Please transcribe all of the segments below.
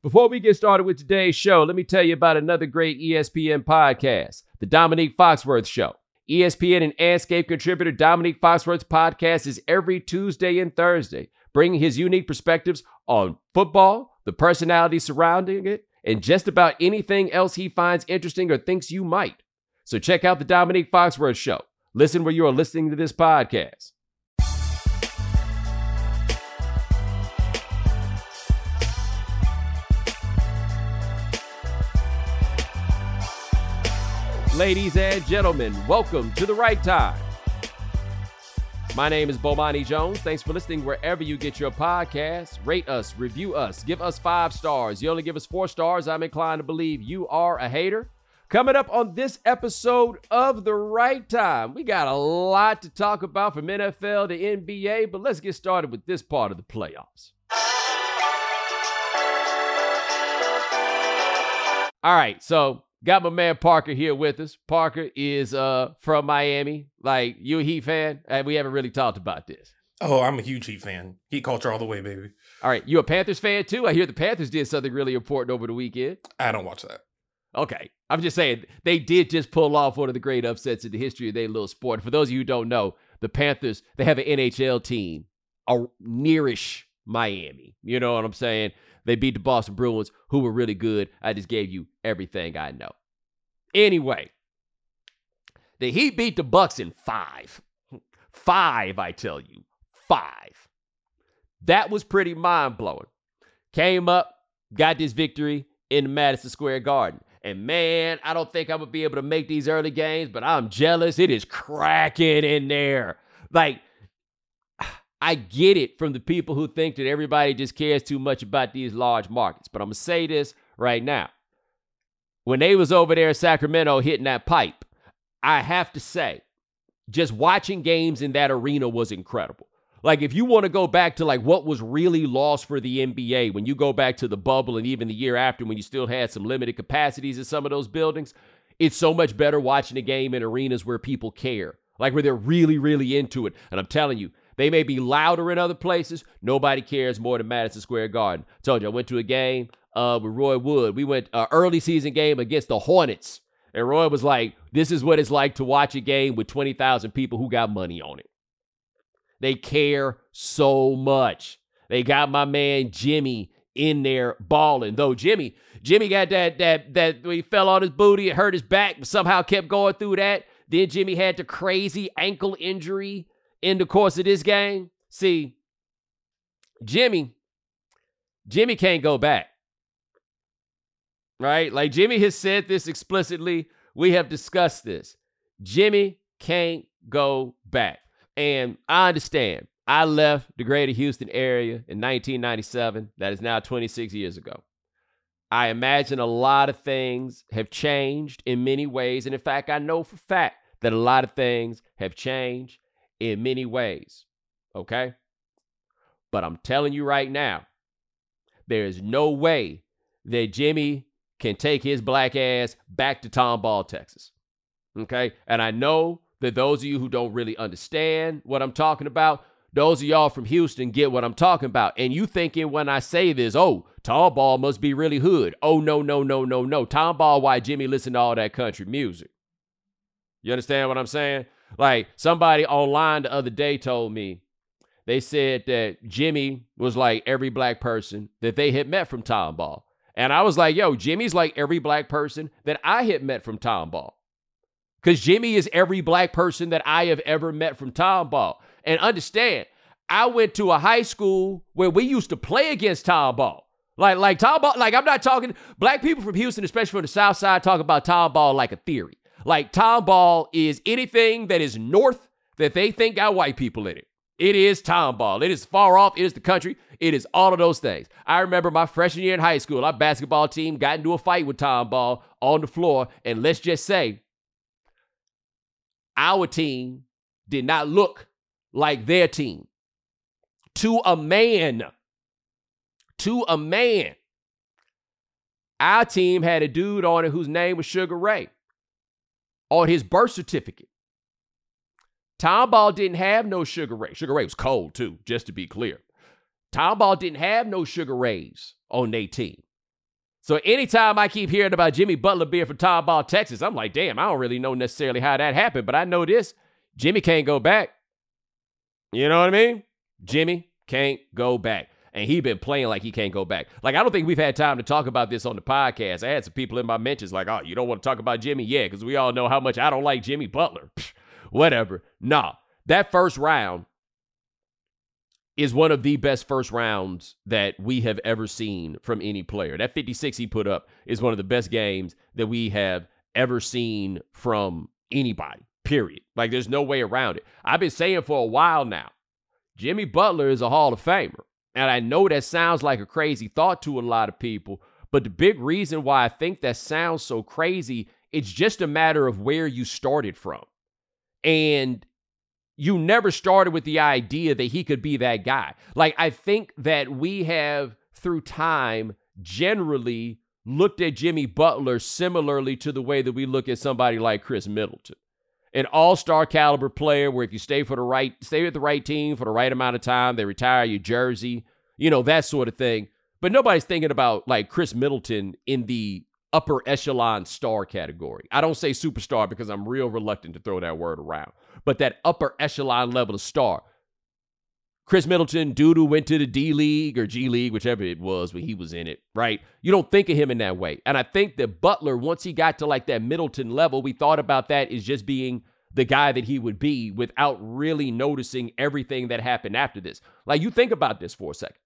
Before we get started with today's show, let me tell you about another great ESPN podcast, The Dominique Foxworth Show. ESPN and Anscape contributor Dominique Foxworth's podcast is every Tuesday and Thursday, bringing his unique perspectives on football, the personalities surrounding it, and just about anything else he finds interesting or thinks you might. So check out The Dominique Foxworth Show. Listen where you are listening to this podcast. Ladies and gentlemen, welcome to The Right Time. My name is Bomani Jones. Thanks for listening wherever you get your podcasts. Rate us, review us, give us 5 stars. You only give us 4 stars, I'm inclined to believe you are a hater. Coming up on this episode of The Right Time, we got a lot to talk about from NFL to NBA, but let's get started with this part of the playoffs. All right, so got my man Parker here with us. Parker is from Miami. Like, you a Heat fan? We haven't really talked about this. Oh, I'm a huge Heat fan. Heat culture all the way, baby. All right, you a Panthers fan too? I hear the Panthers did something really important over the weekend. I don't watch that. Okay, I'm just saying, they did just pull off one of the great upsets in the history of their little sport. For those of you who don't know, the Panthers, they have an NHL team, nearish Miami. You know what I'm saying? They beat the Boston Bruins, who were really good. I just gave you everything I know. Anyway, the Heat beat the Bucks in 5. 5, I tell you. 5. That was pretty mind-blowing. Came up, got this victory in the Madison Square Garden. And man, I don't think I'm going to be able to make these early games, but I'm jealous. It is cracking in there. Like, I get it from the people who think that everybody just cares too much about these large markets. But I'm going to say this right now. When they was over there in Sacramento hitting that pipe, I have to say, just watching games in that arena was incredible. Like, if you want to go back to like what was really lost for the NBA, when you go back to the bubble and even the year after when you still had some limited capacities in some of those buildings, it's so much better watching a game in arenas where people care, like where they're really, really into it. And I'm telling you, they may be louder in other places. Nobody cares more than Madison Square Garden. I told you, I went to a game with Roy Wood. We went early season game against the Hornets. And Roy was like, this is what it's like to watch a game with 20,000 people who got money on it. They care so much. They got my man Jimmy in there balling. Though Jimmy got that when he fell on his booty, it hurt his back, but somehow kept going through that. Then Jimmy had the crazy ankle injury in the course of this game. See, Jimmy can't go back. Right? Like, Jimmy has said this explicitly. We have discussed this. Jimmy can't go back. And I understand. I left the greater Houston area in 1997. That is now 26 years ago. I imagine a lot of things have changed in many ways. And in fact, I know for a fact that a lot of things have changed in many ways. Okay? But I'm telling you right now, there is no way that Jimmy can take his black ass back to Tomball, Texas. Okay? And I know that those of you who don't really understand what I'm talking about, those of y'all from Houston get what I'm talking about. And you thinking when I say this, oh, Tomball must be really hood. Oh, no. Tomball, why Jimmy listened to all that country music. You understand what I'm saying? Like, somebody online the other day told me, they said that Jimmy was like every black person that they had met from Tomball. And I was like, yo, Jimmy's like every black person that I had met from Tomball. Because Jimmy is every black person that I have ever met from Tomball. And understand, I went to a high school where we used to play against Tomball. Like Tomball, like, I'm not talking, black people from Houston, especially from the South Side, talk about Tomball like a theory. Like, Tomball is anything that is north that they think got white people in it. It is Tomball. It is far off. It is the country. It is all of those things. I remember my freshman year in high school, our basketball team got into a fight with Tomball on the floor. And let's just say, our team did not look like their team. To a man. Our team had a dude on it whose name was Sugar Ray on his birth certificate. Tomball didn't have no Sugar Ray. Sugar Ray was cold too, just to be clear. Tomball didn't have no Sugar Rays on their team. So anytime I keep hearing about Jimmy Butler being from Tomball, Texas, I'm like, damn, I don't really know necessarily how that happened, but I know this. Jimmy can't go back. You know what I mean? Jimmy can't go back. And he been playing like he can't go back. Like, I don't think we've had time to talk about this on the podcast. I had some people in my mentions like, oh, you don't want to talk about Jimmy? Yeah, because we all know how much I don't like Jimmy Butler. Whatever. Nah, that first round is one of the best first rounds that we have ever seen from any player. That 56 he put up is one of the best games that we have ever seen from anybody, period. Like, there's no way around it. I've been saying for a while now, Jimmy Butler is a Hall of Famer. And I know that sounds like a crazy thought to a lot of people, but the big reason why I think that sounds so crazy, it's just a matter of where you started from. And you never started with the idea that he could be that guy. Like, I think that we have, through time, generally looked at Jimmy Butler similarly to the way that we look at somebody like Chris Middleton. An all-star caliber player where if you stay at the right team for the right amount of time, they retire your jersey, that sort of thing. But nobody's thinking about like Chris Middleton in the upper echelon star category. I don't say superstar because I'm real reluctant to throw that word around, but that upper echelon level of star. Chris Middleton, dude who went to the D League or G League, whichever it was when he was in it, right? You don't think of him in that way. And I think that Butler, once he got to like that Middleton level, we thought about that as just being the guy that he would be without really noticing everything that happened after this. Like, you think about this for a second.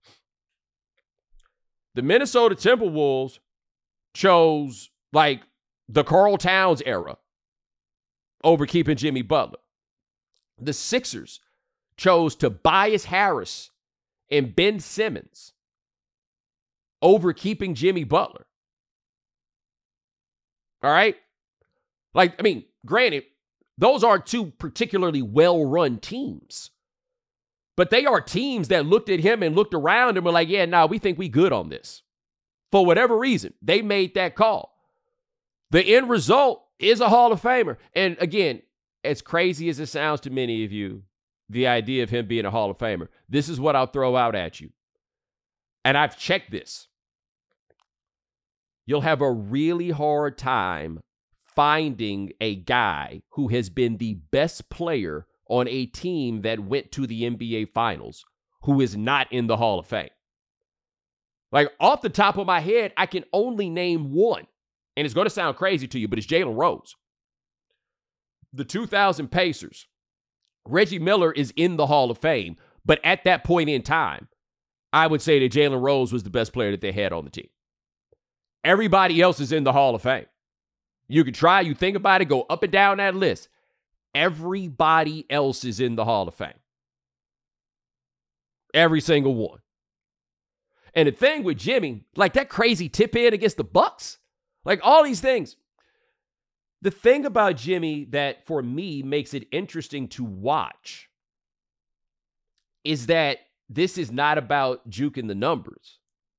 The Minnesota Timberwolves chose like the Karl Towns era over keeping Jimmy Butler. The Sixers chose Tobias Harris and Ben Simmons over keeping Jimmy Butler. All right? Like, I mean, granted, those aren't two particularly well-run teams. But they are teams that looked at him and looked around and were like, yeah, nah, we think we good on this. For whatever reason, they made that call. The end result is a Hall of Famer. And again, as crazy as it sounds to many of you, the idea of him being a Hall of Famer, this is what I'll throw out at you. And I've checked this. You'll have a really hard time finding a guy who has been the best player on a team that went to the NBA Finals who is not in the Hall of Fame. Like, off the top of my head, I can only name one. And it's going to sound crazy to you, but it's Jalen Rose. The 2000 Pacers. Reggie Miller is in the Hall of Fame, but at that point in time, I would say that Jalen Rose was the best player that they had on the team. Everybody else is in the Hall of Fame. You can try, you think about it, go up and down that list. Everybody else is in the Hall of Fame. Every single one. And the thing with Jimmy, like that crazy tip in against the Bucks, like all these things. The thing about Jimmy that for me makes it interesting to watch is that this is not about juking the numbers.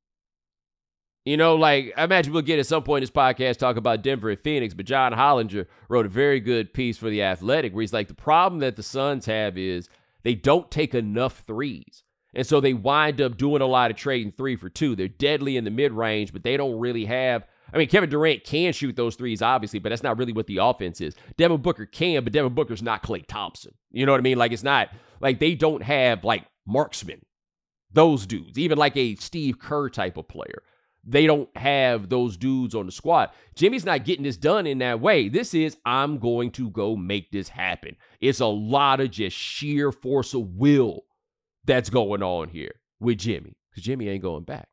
Like, I imagine we'll get at some point in this podcast talk about Denver and Phoenix, but John Hollinger wrote a very good piece for The Athletic where he's like, the problem that the Suns have is they don't take enough threes. And so they wind up doing a lot of trading 3 for 2. They're deadly in the mid-range, but they don't really have... I mean, Kevin Durant can shoot those threes, obviously, but that's not really what the offense is. Devin Booker can, but Devin Booker's not Klay Thompson. You know what I mean? Like, it's not... Like, they don't have, like, marksmen. Those dudes. Even like a Steve Kerr type of player. They don't have those dudes on the squad. Jimmy's not getting this done in that way. This is, I'm going to go make this happen. It's a lot of just sheer force of will that's going on here with Jimmy. Because Jimmy ain't going back.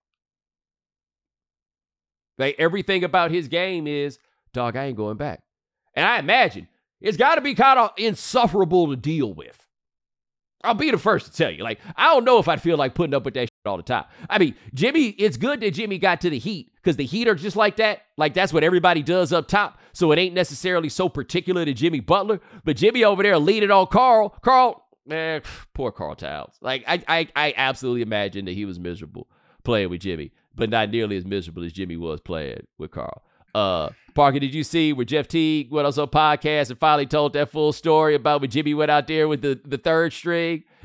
Like, everything about his game is, dog, I ain't going back. And I imagine it's got to be kind of insufferable to deal with. I'll be the first to tell you. Like, I don't know if I'd feel like putting up with that shit all the time. I mean, Jimmy, it's good that Jimmy got to the Heat because the Heat are just like that. Like, that's what everybody does up top. So it ain't necessarily so particular to Jimmy Butler. But Jimmy over there leaning on Karl. Karl, man, poor Karl Towns. Like, I absolutely imagine that he was miserable playing with Jimmy, but not nearly as miserable as Jimmy was playing with Karl. Parker, did you see where Jeff Teague went on some podcast and finally told that full story about when Jimmy went out there with the third string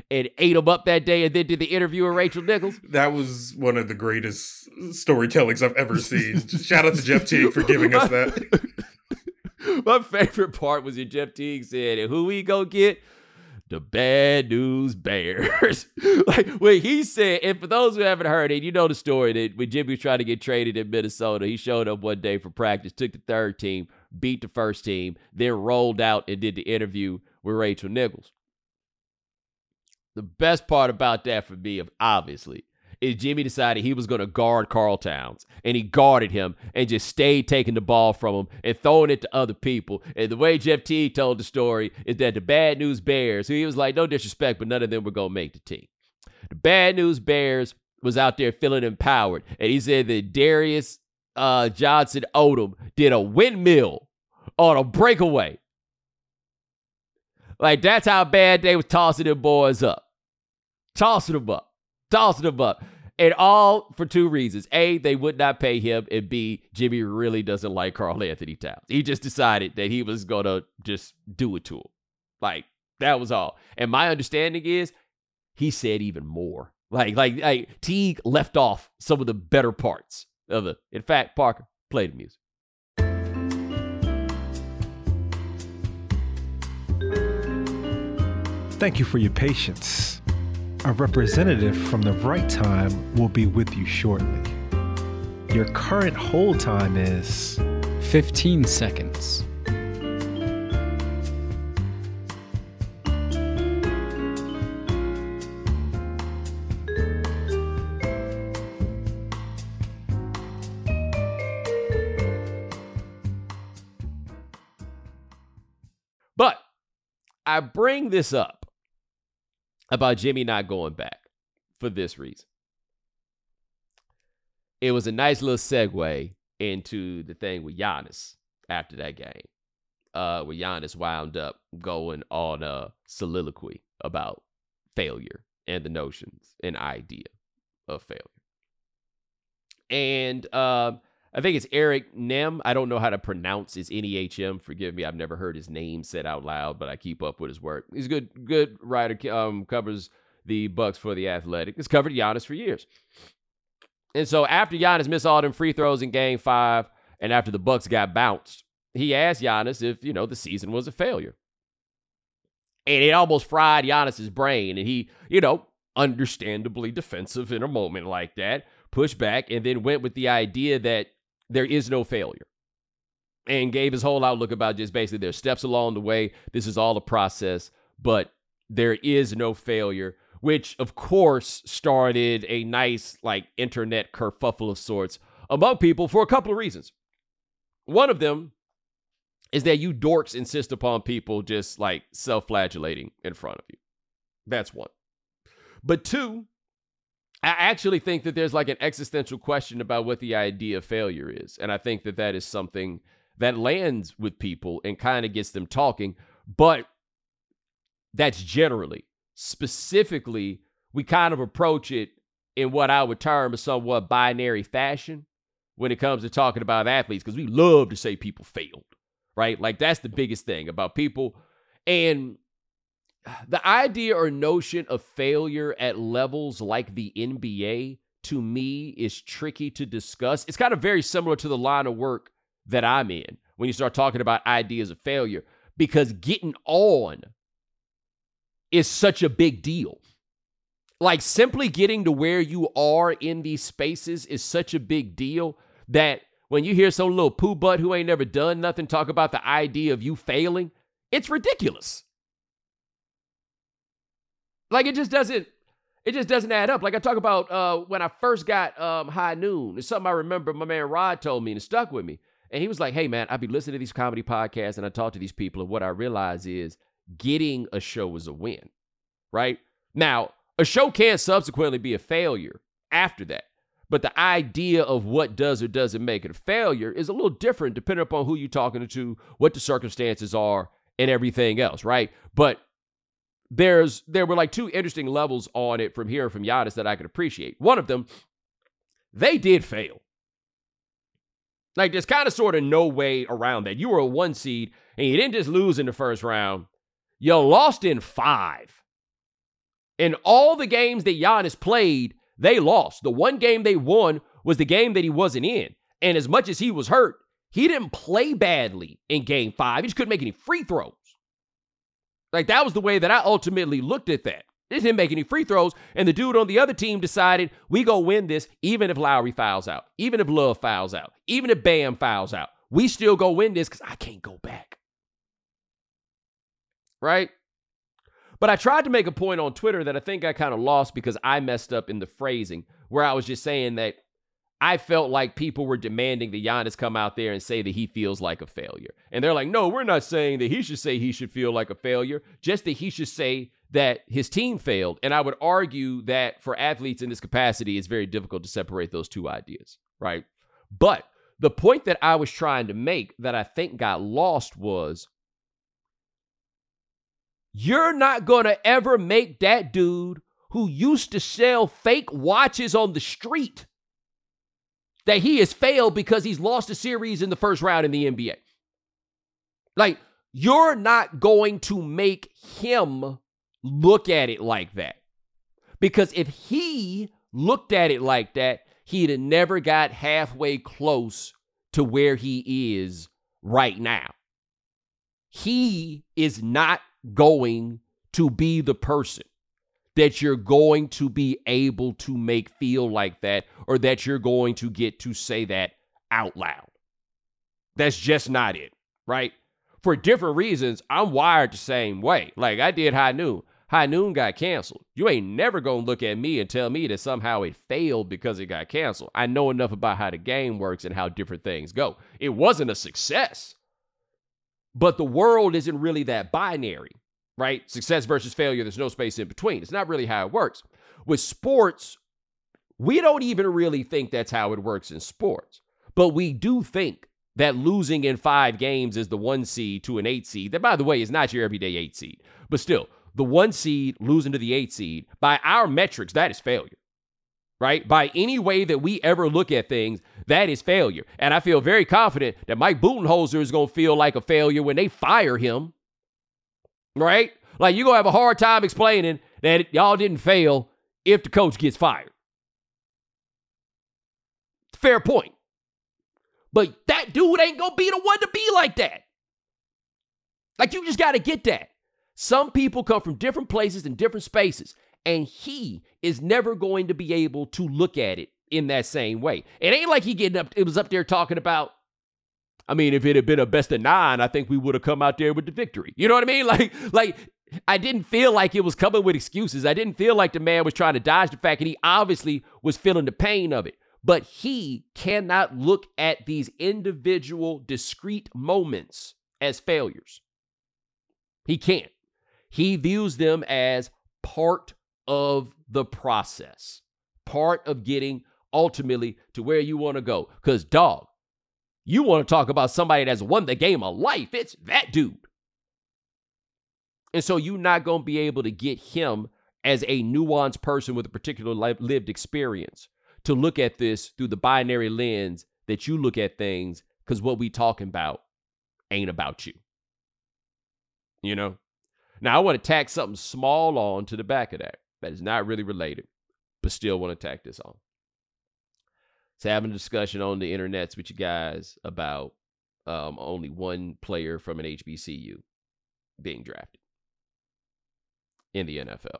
and ate him up that day and then did the interview with Rachel Nichols. That was one of the greatest storytellings I've ever seen. Shout out to Jeff Teague for giving us that. My favorite part was when Jeff Teague said, and who we go get? The Bad News Bears. Like when he said, and for those who haven't heard it, you know the story that when Jimmy was trying to get traded in Minnesota, he showed up one day for practice, took the third team, beat the first team, then rolled out and did the interview with Rachel Nichols. The best part about that for me, obviously, is Jimmy decided he was going to guard Karl Towns, and he guarded him and just stayed taking the ball from him and throwing it to other people. And the way Jeff Teague told the story is that the Bad News Bears, who he was like, no disrespect, but none of them were going to make the team. The Bad News Bears was out there feeling empowered, and he said that Darius Johnson Odom did a windmill on a breakaway. Like, that's how bad they was tossing them boys up. Tossing them up. And all for two reasons. A, they would not pay him. And B, Jimmy really doesn't like Karl Anthony Towns. He just decided that he was going to just do it to him. Like, that was all. And my understanding is he said even more. Like Teague left off some of the better parts of it. In fact, Parker, play the music. Thank you for your patience. A representative from the right time will be with you shortly. Your current hold time is 15 seconds. But I bring this up about Jimmy not going back for this reason. It was a nice little segue into the thing with Giannis after that game, where Giannis wound up going on a soliloquy about failure and the notions and idea of failure. And I think it's Eric Nem. I don't know how to pronounce his NEHM. Forgive me. I've never heard his name said out loud, but I keep up with his work. He's a good writer. Covers the Bucks for The Athletic. He's covered Giannis for years. And so after Giannis missed all them free throws in Game 5, and after the Bucks got bounced, he asked Giannis if, the season was a failure. And it almost fried Giannis's brain. And he, understandably defensive in a moment like that, pushed back and then went with the idea that there is no failure, and gave his whole outlook about just basically there's steps along the way. This is all a process, but there is no failure, which of course started a nice internet kerfuffle of sorts among people for a couple of reasons. One of them is that you dorks insist upon people just self-flagellating in front of you. That's one. But two, I actually think that there's an existential question about what the idea of failure is. And I think that that is something that lands with people and kind of gets them talking. But that's generally. Specifically, we kind of approach it in what I would term a somewhat binary fashion when it comes to talking about athletes, because we love to say people failed, right? That's the biggest thing about people. And the idea or notion of failure at levels like the NBA, to me, is tricky to discuss. It's kind of very similar to the line of work that I'm in when you start talking about ideas of failure, because getting on is such a big deal. Simply getting to where you are in these spaces is such a big deal that when you hear some little poo butt who ain't never done nothing talk about the idea of you failing, it's ridiculous. It just doesn't add up. I talk about when I first got High Noon. It's something I remember my man Rod told me and it stuck with me. And he was like, hey, man, I be listening to these comedy podcasts and I talk to these people. And what I realize is getting a show is a win, right? Now, a show can subsequently be a failure after that. But the idea of what does or doesn't make it a failure is a little different depending upon who you're talking to, what the circumstances are, and everything else, right? But there were two interesting levels on it from hearing from Giannis that I could appreciate. One of them, they did fail. There's kind of sort of no way around that. You were a 1 seed, and you didn't just lose in the first round. You lost in 5. In all the games that Giannis played, they lost. The one game they won was the game that he wasn't in. And as much as he was hurt, he didn't play badly in game 5. He just couldn't make any free throws. Like, that was the way that I ultimately looked at that. He didn't make any free throws, and the dude on the other team decided, we go win this even if Lowry fouls out, even if Love fouls out, even if Bam fouls out. We still go win this because I can't go back. Right? But I tried to make a point on Twitter that I think I kind of lost because I messed up in the phrasing, where I was just saying that I felt like people were demanding that Giannis come out there and say that he feels like a failure. And they're like, no, we're not saying that he should say he should feel like a failure, just that he should say that his team failed. And I would argue that for athletes in this capacity, it's very difficult to separate those two ideas, right? But the point that I was trying to make that I think got lost was, you're not going to ever make that dude who used to sell fake watches on the street that he has failed because he's lost a series in the first round in the NBA. Like, you're not going to make him look at it like that. Because if he looked at it like that, he'd have never got halfway close to where he is right now. He is not going to be the person that you're going to be able to make feel like that, or that you're going to get to say that out loud. That's just not it, right? For different reasons, I'm wired the same way. Like, I did High Noon. High Noon got canceled. You ain't never gonna look at me and tell me that somehow it failed because it got canceled. I know enough about how the game works and how different things go. It wasn't a success, but the world isn't really that binary. Right? Success versus failure, there's no space in between. It's not really how it works. With sports, we don't even really think that's how it works in sports. But we do think that losing in 5 games is the 1 seed to an 8 seed. That, by the way, is not your everyday 8 seed. But still, the 1 seed losing to the 8 seed, by our metrics, that is failure. Right? By any way that we ever look at things, that is failure. And I feel very confident that Mike Budenholzer is going to feel like a failure when they fire him. Right? Like, you're going to have a hard time explaining that y'all didn't fail if the coach gets fired. Fair point. But that dude ain't going to be the one to be like that. Like, you just got to get that. Some people come from different places and different spaces, and he is never going to be able to look at it in that same way. It ain't like it was up there talking about, I mean, if it had been a best of 9, I think we would have come out there with the victory. You know what I mean? Like I didn't feel like it was coming with excuses. I didn't feel like the man was trying to dodge the fact that he obviously was feeling the pain of it. But he cannot look at these individual discrete moments as failures. He can't. He views them as part of the process, part of getting ultimately to where you want to go. Because, dog, you want to talk about somebody that's won the game of life. It's that dude. And so you're not going to be able to get him as a nuanced person with a particular lived experience to look at this through the binary lens that you look at things, because what we talking about ain't about you. You know? Now, I want to tack something small on to the back of that is not really related, but still want to tack this on. So having a discussion on the internets with you guys about only one player from an HBCU being drafted in the NFL.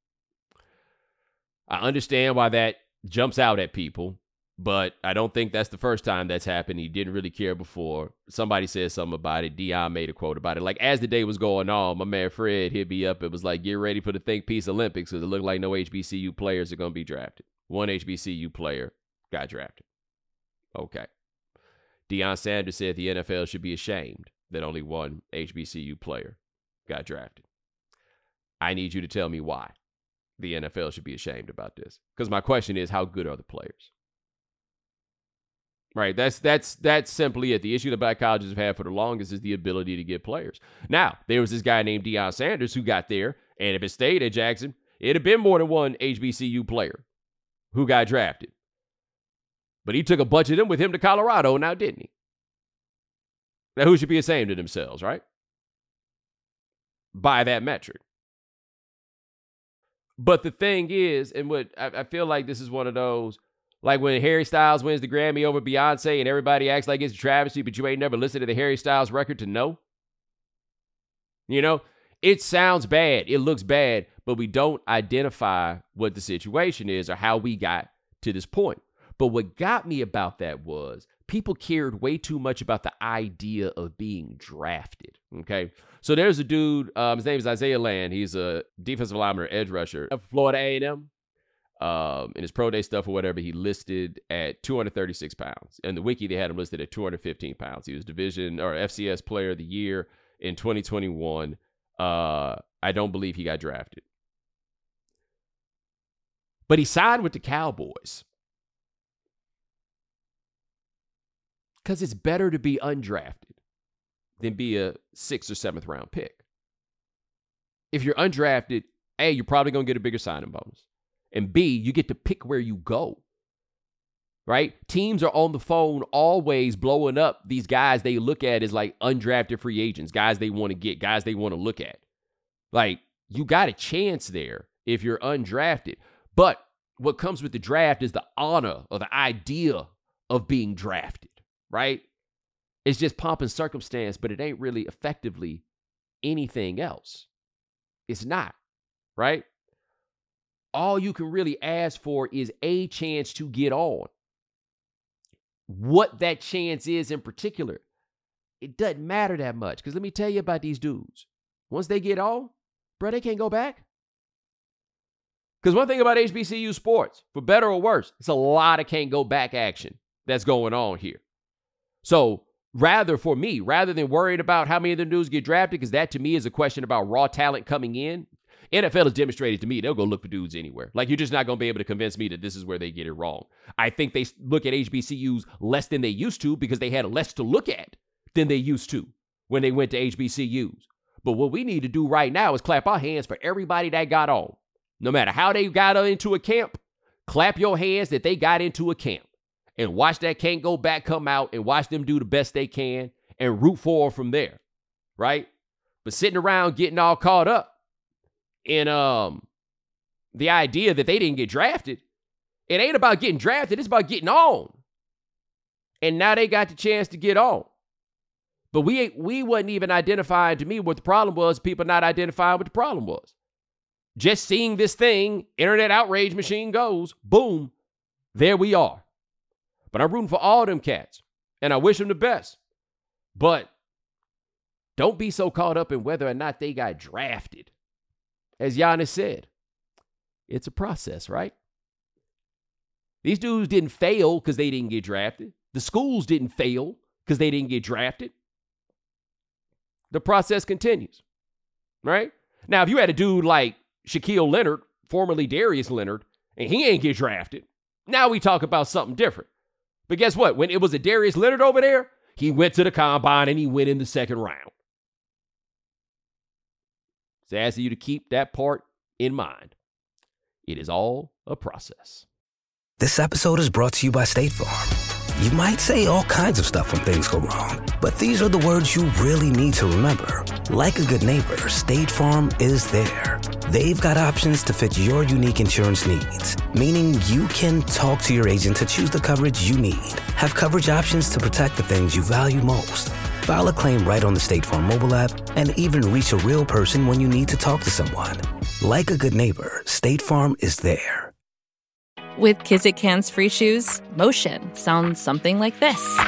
I understand why that jumps out at people, but I don't think that's the first time that's happened. He didn't really care before. Somebody said something about it. Dion made a quote about it. Like, as the day was going on, my man Fred hit me up. It was like, get ready for the Think Peace Olympics, because it looked like no HBCU players are going to be drafted. One HBCU player got drafted. Okay. Deion Sanders said the NFL should be ashamed that only one HBCU player got drafted. I need you to tell me why the NFL should be ashamed about this. Because my question is, how good are the players? Right? That's simply it. The issue that black colleges have had for the longest is the ability to get players. Now, there was this guy named Deion Sanders who got there, and if it stayed at Jackson, it'd have been more than one HBCU player who got drafted. But he took a bunch of them with him to Colorado now, didn't he? Now, who should be ashamed of themselves, right? By that metric. But the thing is, and what I feel like this is one of those, like when Harry Styles wins the Grammy over Beyonce and everybody acts like it's a travesty, but you ain't never listened to the Harry Styles record to know. You know, it sounds bad. It looks bad, but we don't identify what the situation is or how we got to this point. But what got me about that was people cared way too much about the idea of being drafted. Okay. So there's a dude, his name is Isaiah Land. He's a defensive lineman or edge rusher of Florida A&M. In his pro day stuff or whatever, he listed at 236 pounds. And the wiki, they had him listed at 215 pounds. He was division or FCS player of the year in 2021. I don't believe he got drafted. But he signed with the Cowboys. Because it's better to be undrafted than be a 6th or 7th round pick. If you're undrafted, A, you're probably going to get a bigger signing bonus. And B, you get to pick where you go, right? Teams are on the phone always blowing up these guys they look at as like undrafted free agents, guys they want to get, guys they want to look at. Like, you got a chance there if you're undrafted. But what comes with the draft is the honor or the idea of being drafted, right? It's just pomp and circumstance, but it ain't really effectively anything else. It's not, right? All you can really ask for is a chance to get on. What that chance is in particular, it doesn't matter that much. Because let me tell you about these dudes. Once they get on, bro, they can't go back. Because one thing about HBCU sports, for better or worse, it's a lot of can't go back action that's going on here. So rather than worried about how many of the dudes get drafted, because that to me is a question about raw talent coming in, NFL has demonstrated to me they'll go look for dudes anywhere. Like, you're just not going to be able to convince me that this is where they get it wrong. I think they look at HBCUs less than they used to because they had less to look at than they used to when they went to HBCUs. But what we need to do right now is clap our hands for everybody that got on. No matter how they got into a camp, clap your hands that they got into a camp. And watch that can't go back come out and watch them do the best they can and root for them from there, right? But sitting around getting all caught up in the idea that they didn't get drafted, it ain't about getting drafted, it's about getting on. And now they got the chance to get on. But we wasn't even identifying, to me, what the problem was. People not identifying what the problem was. Just seeing this thing, internet outrage machine goes, boom, there we are. But I'm rooting for all them cats, and I wish them the best. But don't be so caught up in whether or not they got drafted. As Giannis said, it's a process, right? These dudes didn't fail because they didn't get drafted. The schools didn't fail because they didn't get drafted. The process continues, right? Now, if you had a dude like Shaquille Leonard, formerly Darius Leonard, and he ain't get drafted, now we talk about something different. But guess what? When it was a Darius Leonard over there, he went to the combine and he went in the second round. So I ask you to keep that part in mind. It is all a process. This episode is brought to you by State Farm. You might say all kinds of stuff when things go wrong, but these are the words you really need to remember. Like a good neighbor, State Farm is there. They've got options to fit your unique insurance needs, meaning you can talk to your agent to choose the coverage you need, have coverage options to protect the things you value most, file a claim right on the State Farm mobile app, and even reach a real person when you need to talk to someone. Like a good neighbor, State Farm is there. With Kizik hands-free shoes, motion sounds something like this.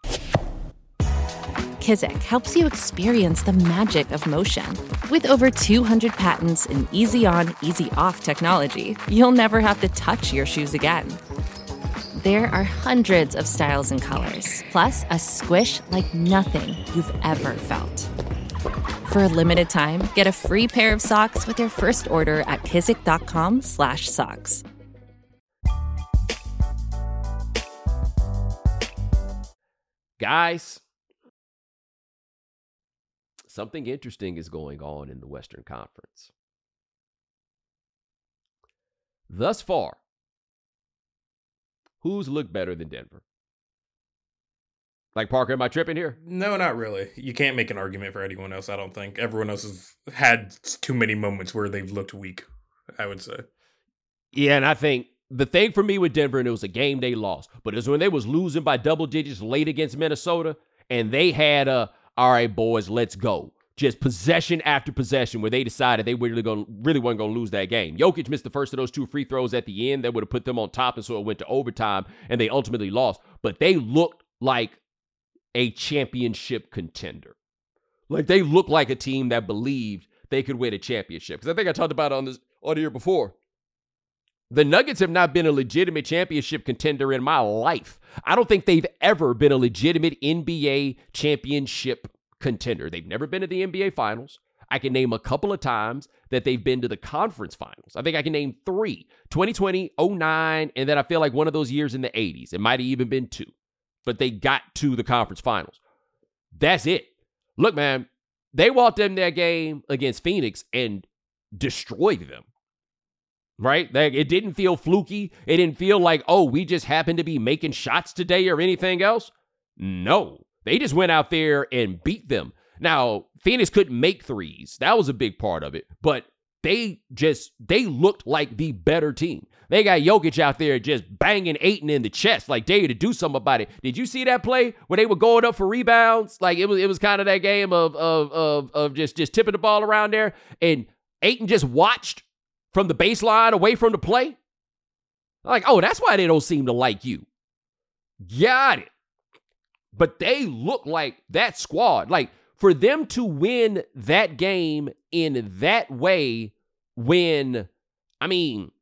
Kizik helps you experience the magic of motion. With over 200 patents and easy-on, easy-off technology, you'll never have to touch your shoes again. There are hundreds of styles and colors, plus a squish like nothing you've ever felt. For a limited time, get a free pair of socks with your first order at kizik.com/socks. Guys, something interesting is going on in the Western Conference. Thus far, who's looked better than Denver? Like, Parker, am I tripping here? No, not really. You can't make an argument for anyone else, I don't think. Everyone else has had too many moments where they've looked weak. I would say. Yeah, and I think the thing for me with Denver, and it was a game they lost, but it was when they was losing by double digits late against Minnesota, and they had all right, boys, let's go. Just possession after possession where they decided they really weren't going to lose that game. Jokic missed the first of those 2 free throws at the end that would have put them on top, and so it went to overtime, and they ultimately lost. But they looked like a championship contender. Like, they looked like a team that believed they could win a championship. Because I think I talked about it on the year before. The Nuggets have not been a legitimate championship contender in my life. I don't think they've ever been a legitimate NBA championship contender. They've never been to the NBA Finals. I can name a couple of times that they've been to the conference finals. I think I can name 3. 2020, 09, and then I feel like one of those years in the 80s. It might have even been 2. But they got to the conference finals. That's it. Look, man, they walked in that game against Phoenix and destroyed them. Right? It didn't feel fluky. It didn't feel like, oh, we just happened to be making shots today or anything else. No. They just went out there and beat them. Now, Phoenix couldn't make threes. That was a big part of it. But they looked like the better team. They got Jokic out there just banging Ayton in the chest, like dare you to do something about it. Did you see that play where they were going up for rebounds? Like it was kind of that game of just tipping the ball around there. And Ayton just watched from the baseline away from the play. Like, oh, that's why they don't seem to like you. Got it. But they look like that squad. Like, for them to win that game in that way when, I mean,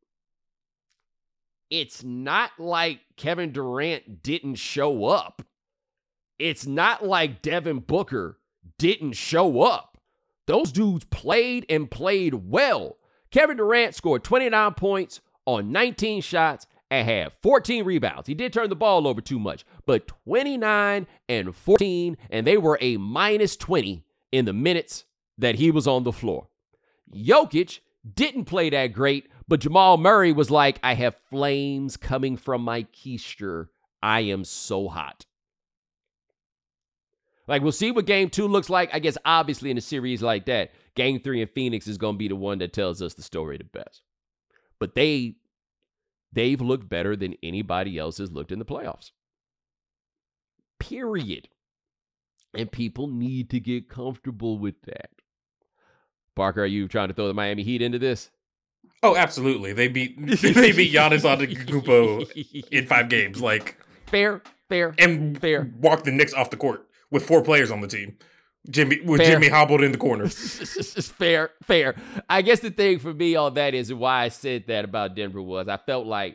it's not like Kevin Durant didn't show up. It's not like Devin Booker didn't show up. Those dudes played and played well. Kevin Durant scored 29 points on 19 shots and had 14 rebounds. He did turn the ball over too much, but 29 and 14, and they were a minus 20 in the minutes that he was on the floor. Jokic didn't play that great, but Jamal Murray was like, I have flames coming from my keister. I am so hot. Like, we'll see what game 2 looks like. I guess, obviously, in a series like that, game 3 in Phoenix is going to be the one that tells us the story the best. But they've looked better than anybody else has looked in the playoffs. Period. And people need to get comfortable with that. Parker, are you trying to throw the Miami Heat into this? Oh, absolutely. They beat Giannis Antetokounmpo in 5 games. Like, fair. And fair. Walked the Knicks off the court with 4 players on the team. Jimmy hobbled in the corner. Fair. I guess the thing for me on that is why I said that about Denver was I felt like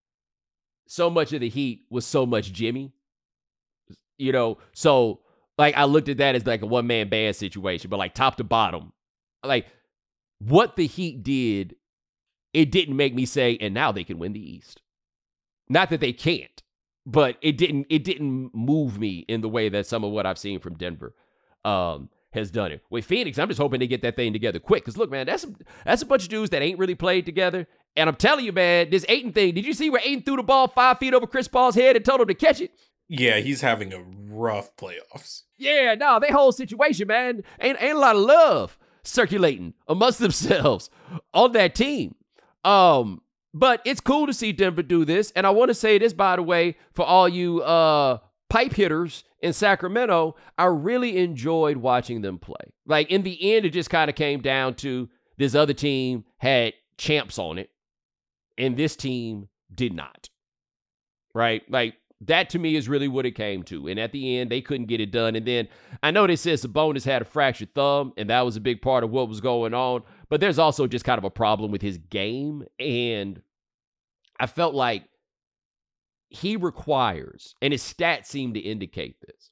so much of the Heat was so much Jimmy. You know, so like I looked at that as like a one-man band situation, but like top to bottom, like what the Heat did, it didn't make me say, and now they can win the East. Not that they can't, but it didn't move me in the way that some of what I've seen from Denver has done it. With Phoenix, I'm just hoping they get that thing together quick. Because look, man, that's a bunch of dudes that ain't really played together. And I'm telling you, man, this Ayton thing, did you see where Ayton threw the ball 5 feet over Chris Paul's head and told him to catch it? Yeah, he's having a rough playoffs. Yeah, no, their whole situation, man, ain't a lot of love circulating amongst themselves on that team. But it's cool to see Denver do this. And I want to say this, by the way, for all you pipe hitters in Sacramento, I really enjoyed watching them play. Like, in the end, it just kind of came down to this other team had champs on it, and this team did not. Right? Like, that to me is really what it came to. And at the end, they couldn't get it done. And then I know they said Sabonis had a fractured thumb, and that was a big part of what was going on. But there's also just kind of a problem with his game. And I felt like he requires, and his stats seem to indicate this,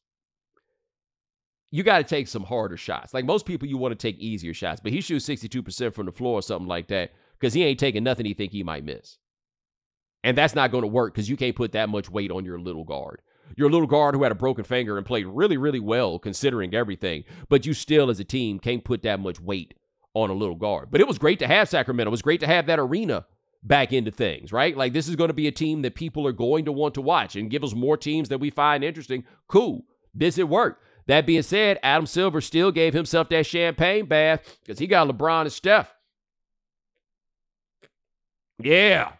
you got to take some harder shots. Like most people, you want to take easier shots. But he shoots 62% from the floor or something like that because he ain't taking nothing he think he might miss. And that's not going to work because you can't put that much weight on your little guard. Your little guard who had a broken finger and played really, really well considering everything. But you still, as a team, can't put that much weight on a little guard. But it was great to have Sacramento. It was great to have that arena back into things, right? Like this is going to be a team that people are going to want to watch and give us more teams that we find interesting. Cool. This it worked. That being said, Adam Silver still gave himself that champagne bath because he got LeBron and Steph. Yeah.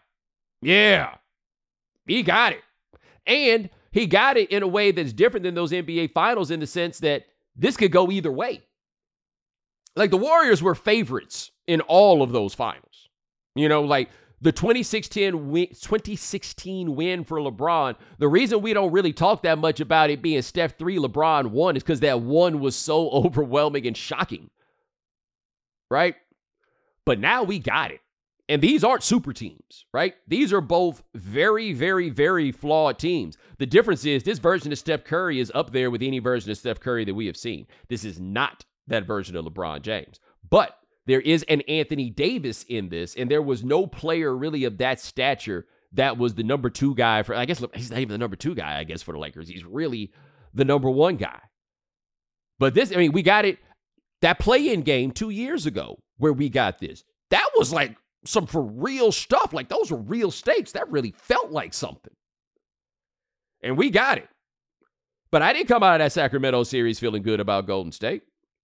He got it. And he got it in a way that's different than those NBA finals in the sense that this could go either way. Like the Warriors were favorites in all of those finals. You know, like the 2016 win for LeBron, the reason we don't really talk that much about it being Steph 3, LeBron 1 is because that one was so overwhelming and shocking. Right? But now we got it. And these aren't super teams, right? These are both very, very, very flawed teams. The difference is this version of Steph Curry is up there with any version of Steph Curry that we have seen. This is not that version of LeBron James. But there is an Anthony Davis in this, and there was no player really of that stature that was the number 2 guy for, I guess he's not even the number 2 guy, I guess, for the Lakers. He's really the number 1 guy. But this, I mean, we got it, that play-in game 2 years ago where we got this. That was like some for real stuff. Like those were real stakes. That really felt like something. And we got it. But I didn't come out of that Sacramento series feeling good about Golden State.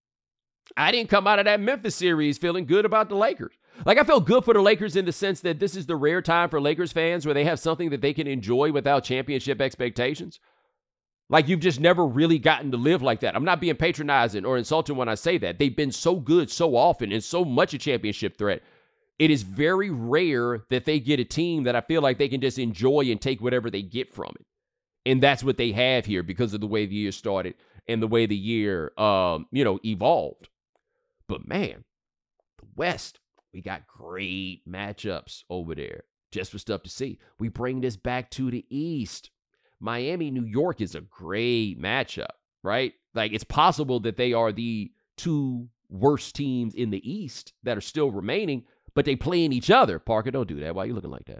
I didn't come out of that Memphis series feeling good about the Lakers. Like I felt good for the Lakers in the sense that this is the rare time for Lakers fans where they have something that they can enjoy without championship expectations. Like you've just never really gotten to live like that. I'm not being patronizing or insulting when I say that. They've been so good so often and so much a championship threat. It is very rare that they get a team that I feel like they can just enjoy and take whatever they get from it. And that's what they have here because of the way the year started and the way the year, evolved. But man, the West, we got great matchups over there just for stuff to see. We bring this back to the East. Miami, New York is a great matchup, right? Like it's possible that they are the 2 worst teams in the East that are still remaining, but they playing each other. Parker, don't do that. Why are you looking like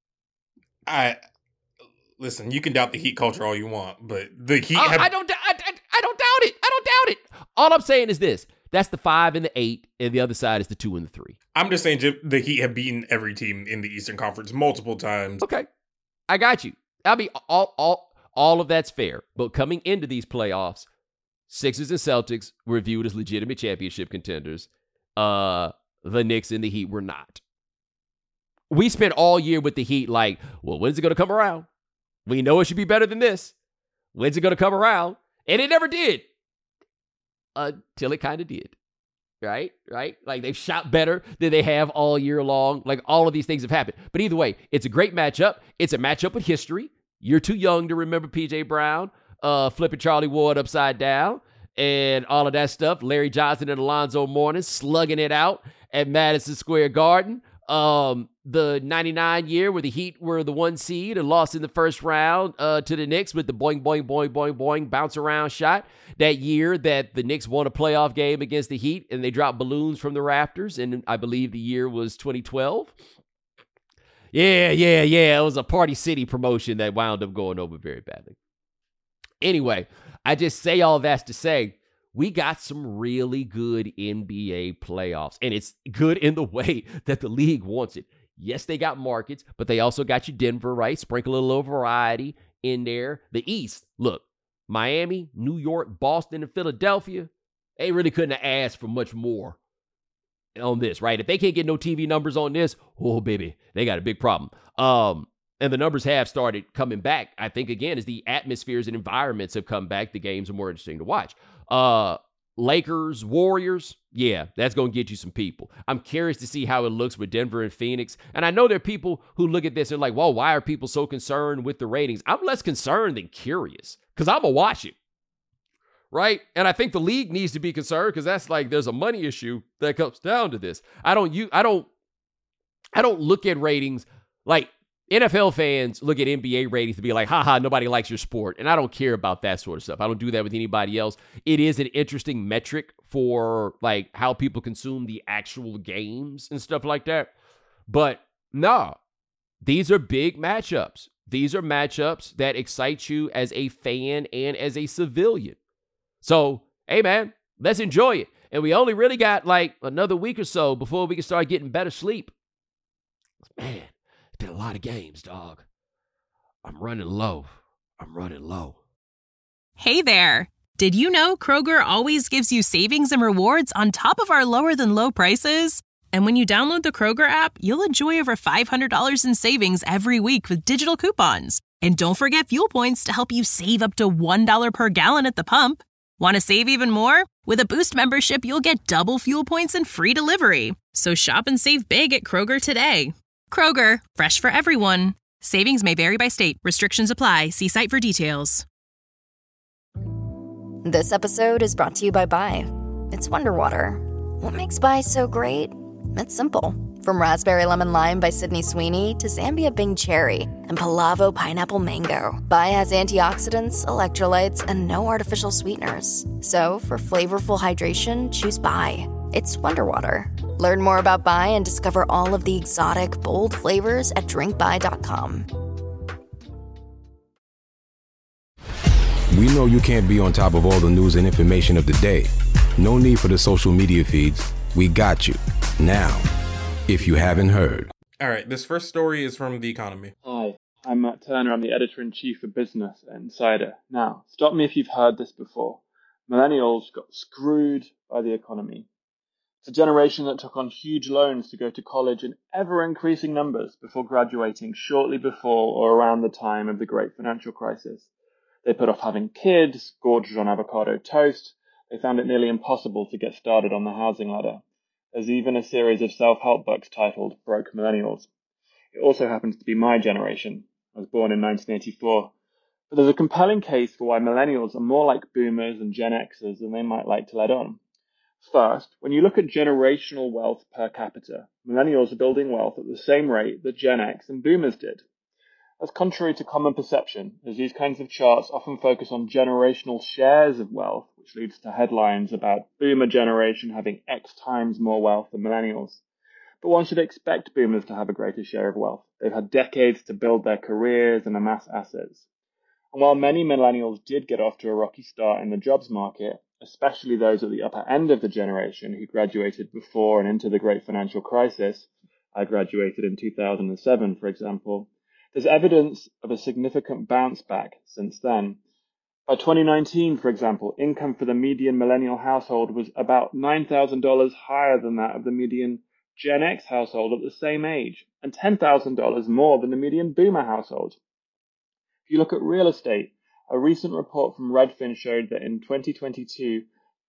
that? Listen, you can doubt the Heat culture all you want, but the Heat I don't doubt it. All I'm saying is this. That's the 5 and the 8, and the other side is the 2 and the 3. I'm just saying the Heat have beaten every team in the Eastern Conference multiple times. Okay. I got you. I mean, all of that's fair. But coming into these playoffs, Sixers and Celtics were viewed as legitimate championship contenders. The Knicks and the Heat were not. We spent all year with the Heat like, well, when's it going to come around? We know it should be better than this. When's it going to come around? And it never did. Until it kind of did. Right? Like they've shot better than they have all year long. Like all of these things have happened. But either way, it's a great matchup. It's a matchup with history. You're too young to remember P.J. Brown flipping Charlie Ward upside down and all of that stuff. Larry Johnson and Alonzo Mourning slugging it out at Madison Square Garden. The 99 year where the Heat were the 1 seed and lost in the first round to the Knicks with the boing, boing, boing, boing, boing bounce around shot. That year that the Knicks won a playoff game against the Heat and they dropped balloons from the rafters. And I believe the year was 2012. Yeah. It was a Party City promotion that wound up going over very badly. Anyway, I just say all that to say, we got some really good NBA playoffs, and it's good in the way that the league wants it. Yes, they got markets, but they also got you Denver, right? Sprinkle a little variety in there. The East, look, Miami, New York, Boston, and Philadelphia, they really couldn't have asked for much more on this, right? If they can't get no TV numbers on this, oh, baby, they got a big problem. And the numbers have started coming back, I think, again, as the atmospheres and environments have come back, the games are more interesting to watch. Lakers, Warriors, yeah, that's going to get you some people. I'm curious to see how it looks with Denver and Phoenix. And I know there are people who look at this and like, whoa, why are people so concerned with the ratings? I'm less concerned than curious because I'm going to watch it, right? And I think the league needs to be concerned because that's like there's a money issue that comes down to this. I don't look at ratings like NFL fans look at NBA ratings to be like, haha, nobody likes your sport. And I don't care about that sort of stuff. I don't do that with anybody else. It is an interesting metric for like how people consume the actual games and stuff like that. But no, these are big matchups. These are matchups that excite you as a fan and as a civilian. So, hey man, let's enjoy it. And we only really got like another week or so before we can start getting better sleep. Man. Been a lot of games, dog. I'm running low. Hey there. Did you know Kroger always gives you savings and rewards on top of our lower than low prices? And when you download the Kroger app, you'll enjoy over $500 in savings every week with digital coupons. And don't forget fuel points to help you save up to $1 per gallon at the pump. Want to save even more? With a Boost membership, you'll get double fuel points and free delivery. So shop and save big at Kroger today. Kroger, fresh for everyone. Savings may vary by state. Restrictions apply. See site for details. This episode is brought to you by Bai. It's Wonder Water. What makes Bai so great? It's simple. From Raspberry Lemon Lime by Sydney Sweeney to Zambia Bing Cherry and Palavo Pineapple Mango, Bai has antioxidants, electrolytes, and no artificial sweeteners. So for flavorful hydration, choose Bai. It's Wonder Water. Learn more about Bai and discover all of the exotic, bold flavors at drinkbai.com. We know you can't be on top of all the news and information of the day. No need for the social media feeds. We got you. Now, if you haven't heard. All right, this first story is from The Economy. Hi, I'm Matt Turner. I'm the editor-in-chief of Business at Insider. Now, stop me if you've heard this before. Millennials got screwed by the economy. It's a generation that took on huge loans to go to college in ever-increasing numbers before graduating shortly before or around the time of the great financial crisis. They put off having kids, gorged on avocado toast. They found it nearly impossible to get started on the housing ladder. There's even a series of self-help books titled Broke Millennials. It also happens to be my generation. I was born in 1984. But there's a compelling case for why millennials are more like boomers and Gen Xers than they might like to let on. First, when you look at generational wealth per capita, millennials are building wealth at the same rate that Gen X and boomers did. That's contrary to common perception, as these kinds of charts often focus on generational shares of wealth, which leads to headlines about boomer generation having X times more wealth than millennials. But one should expect boomers to have a greater share of wealth. They've had decades to build their careers and amass assets. And while many millennials did get off to a rocky start in the jobs market, especially those at the upper end of the generation who graduated before and into the great financial crisis, I graduated in 2007, for example, there's evidence of a significant bounce back since then. By 2019, for example, income for the median millennial household was about $9,000 higher than that of the median Gen X household at the same age, and $10,000 more than the median boomer household. If you look at real estate, a recent report from Redfin showed that in 2022,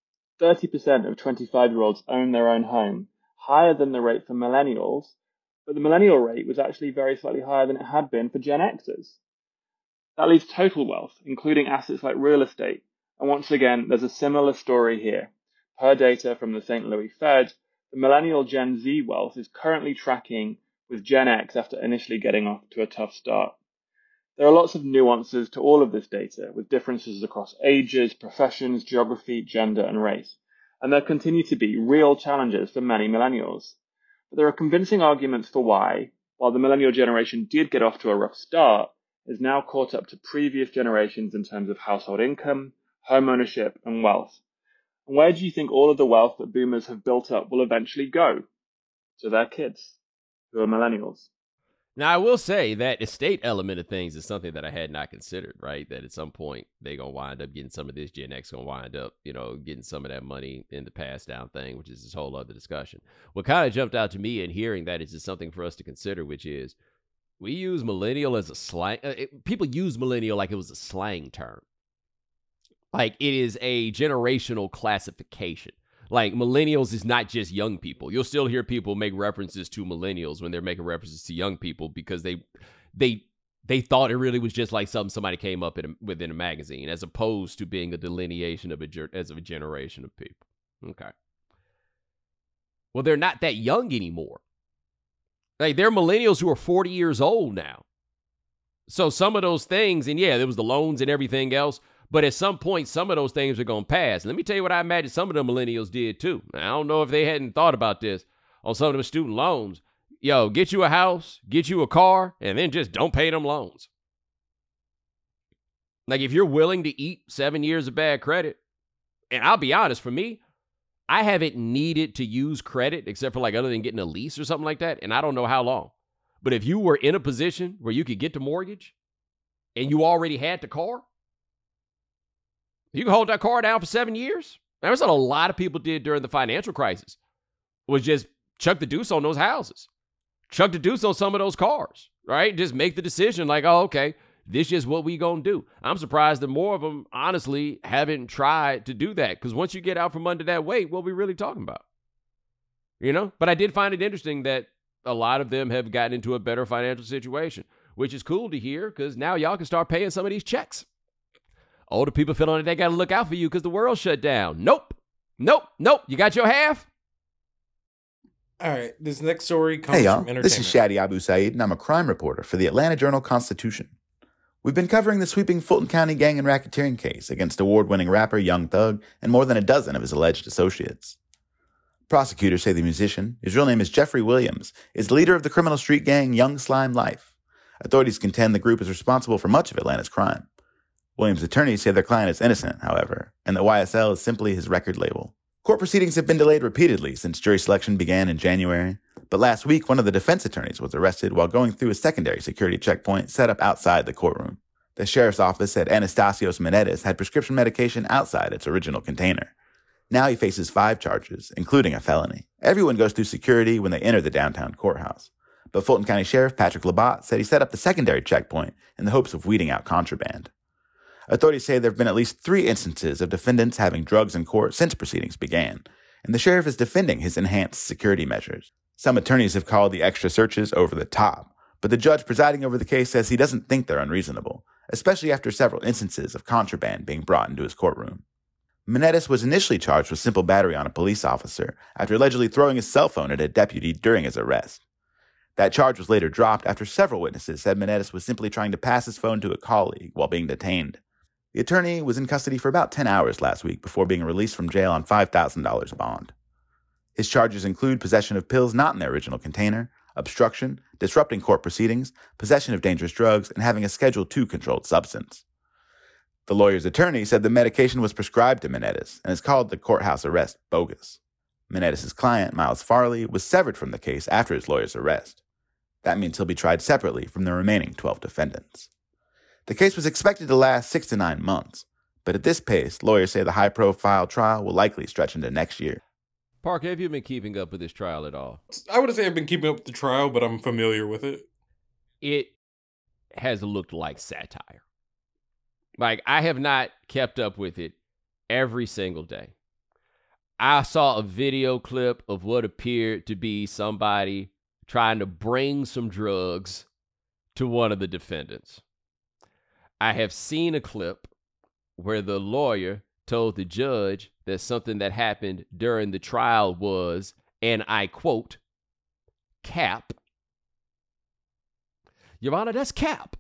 30% of 25-year-olds own their own home, higher than the rate for millennials, but the millennial rate was actually very slightly higher than it had been for Gen Xers. That leaves total wealth, including assets like real estate. And once again, there's a similar story here. Per data from the St. Louis Fed, the millennial Gen Z wealth is currently tracking with Gen X after initially getting off to a tough start. There are lots of nuances to all of this data, with differences across ages, professions, geography, gender, and race. And there continue to be real challenges for many millennials. But there are convincing arguments for why, while the millennial generation did get off to a rough start, is now caught up to previous generations in terms of household income, home ownership, and wealth. And where do you think all of the wealth that boomers have built up will eventually go? To their kids, who are millennials. Now, I will say that estate element of things is something that I had not considered, right? That at some point they're going to wind up getting some of this. Gen X going to wind up, getting some of that money in the pass down thing, which is this whole other discussion. What kind of jumped out to me in hearing that is just something for us to consider, which is we use millennial as a slang. People use millennial like it was a slang term. Like it is a generational classification. Like millennials is not just young people. You'll still hear people make references to millennials when they're making references to young people because they thought it really was just like something somebody came up within a magazine, as opposed to being a delineation of a generation of people. Okay. Well, they're not that young anymore. Like they're millennials who are 40 years old now. So some of those things, and yeah, there was the loans and everything else. But at some point, some of those things are going to pass. Let me tell you what I imagine some of the millennials did too. Now, I don't know if they hadn't thought about this on some of them student loans. Yo, get you a house, get you a car, and then just don't pay them loans. Like if you're willing to eat 7 years of bad credit, and I'll be honest, for me, I haven't needed to use credit except for like other than getting a lease or something like that, and I don't know how long. But if you were in a position where you could get the mortgage and you already had the car, you can hold that car down for 7 years. That's what a lot of people did during the financial crisis, was just chuck the deuce on those houses. Chuck the deuce on some of those cars, right? Just make the decision like, oh, okay, this is what we gonna do. I'm surprised that more of them, honestly, haven't tried to do that. Because once you get out from under that weight, what are we really talking about? You know? But I did find it interesting that a lot of them have gotten into a better financial situation, which is cool to hear because now y'all can start paying some of these checks. Older people feeling like they got to look out for you because the world shut down. Nope. You got your half? All right, this next story comes Hey, from y'all. entertainment. This is Shadi Abu Saeed, and I'm a crime reporter for the Atlanta Journal-Constitution. We've been covering the sweeping Fulton County gang and racketeering case against award-winning rapper Young Thug and more than a dozen of his alleged associates. Prosecutors say the musician, his real name is Jeffrey Williams, is leader of the criminal street gang Young Slime Life. Authorities contend the group is responsible for much of Atlanta's crime. Williams' attorneys say their client is innocent, however, and that YSL is simply his record label. Court proceedings have been delayed repeatedly since jury selection began in January, but last week one of the defense attorneys was arrested while going through a secondary security checkpoint set up outside the courtroom. The sheriff's office said Anastasios Menendez had prescription medication outside its original container. Now he faces 5 charges, including a felony. Everyone goes through security when they enter the downtown courthouse. But Fulton County Sheriff Patrick Labatt said he set up the secondary checkpoint in the hopes of weeding out contraband. Authorities say there have been at least 3 instances of defendants having drugs in court since proceedings began, and the sheriff is defending his enhanced security measures. Some attorneys have called the extra searches over the top, but the judge presiding over the case says he doesn't think they're unreasonable, especially after several instances of contraband being brought into his courtroom. Menendez was initially charged with simple battery on a police officer after allegedly throwing his cell phone at a deputy during his arrest. That charge was later dropped after several witnesses said Menendez was simply trying to pass his phone to a colleague while being detained. The attorney was in custody for about 10 hours last week before being released from jail on $5,000 bond. His charges include possession of pills not in their original container, obstruction, disrupting court proceedings, possession of dangerous drugs, and having a Schedule II controlled substance. The lawyer's attorney said the medication was prescribed to Menendez and has called the courthouse arrest bogus. Menendez's client, Miles Farley, was severed from the case after his lawyer's arrest. That means he'll be tried separately from the remaining 12 defendants. The case was expected to last 6 to 9 months, but at this pace, lawyers say the high-profile trial will likely stretch into next year. Parker, have you been keeping up with this trial at all? I wouldn't say I've been keeping up with the trial, but I'm familiar with it. It has looked like satire. Like, I have not kept up with it every single day. I saw a video clip of what appeared to be somebody trying to bring some drugs to one of the defendants. I have seen a clip where the lawyer told the judge that something that happened during the trial was, and I quote, cap. Your Honor, that's cap.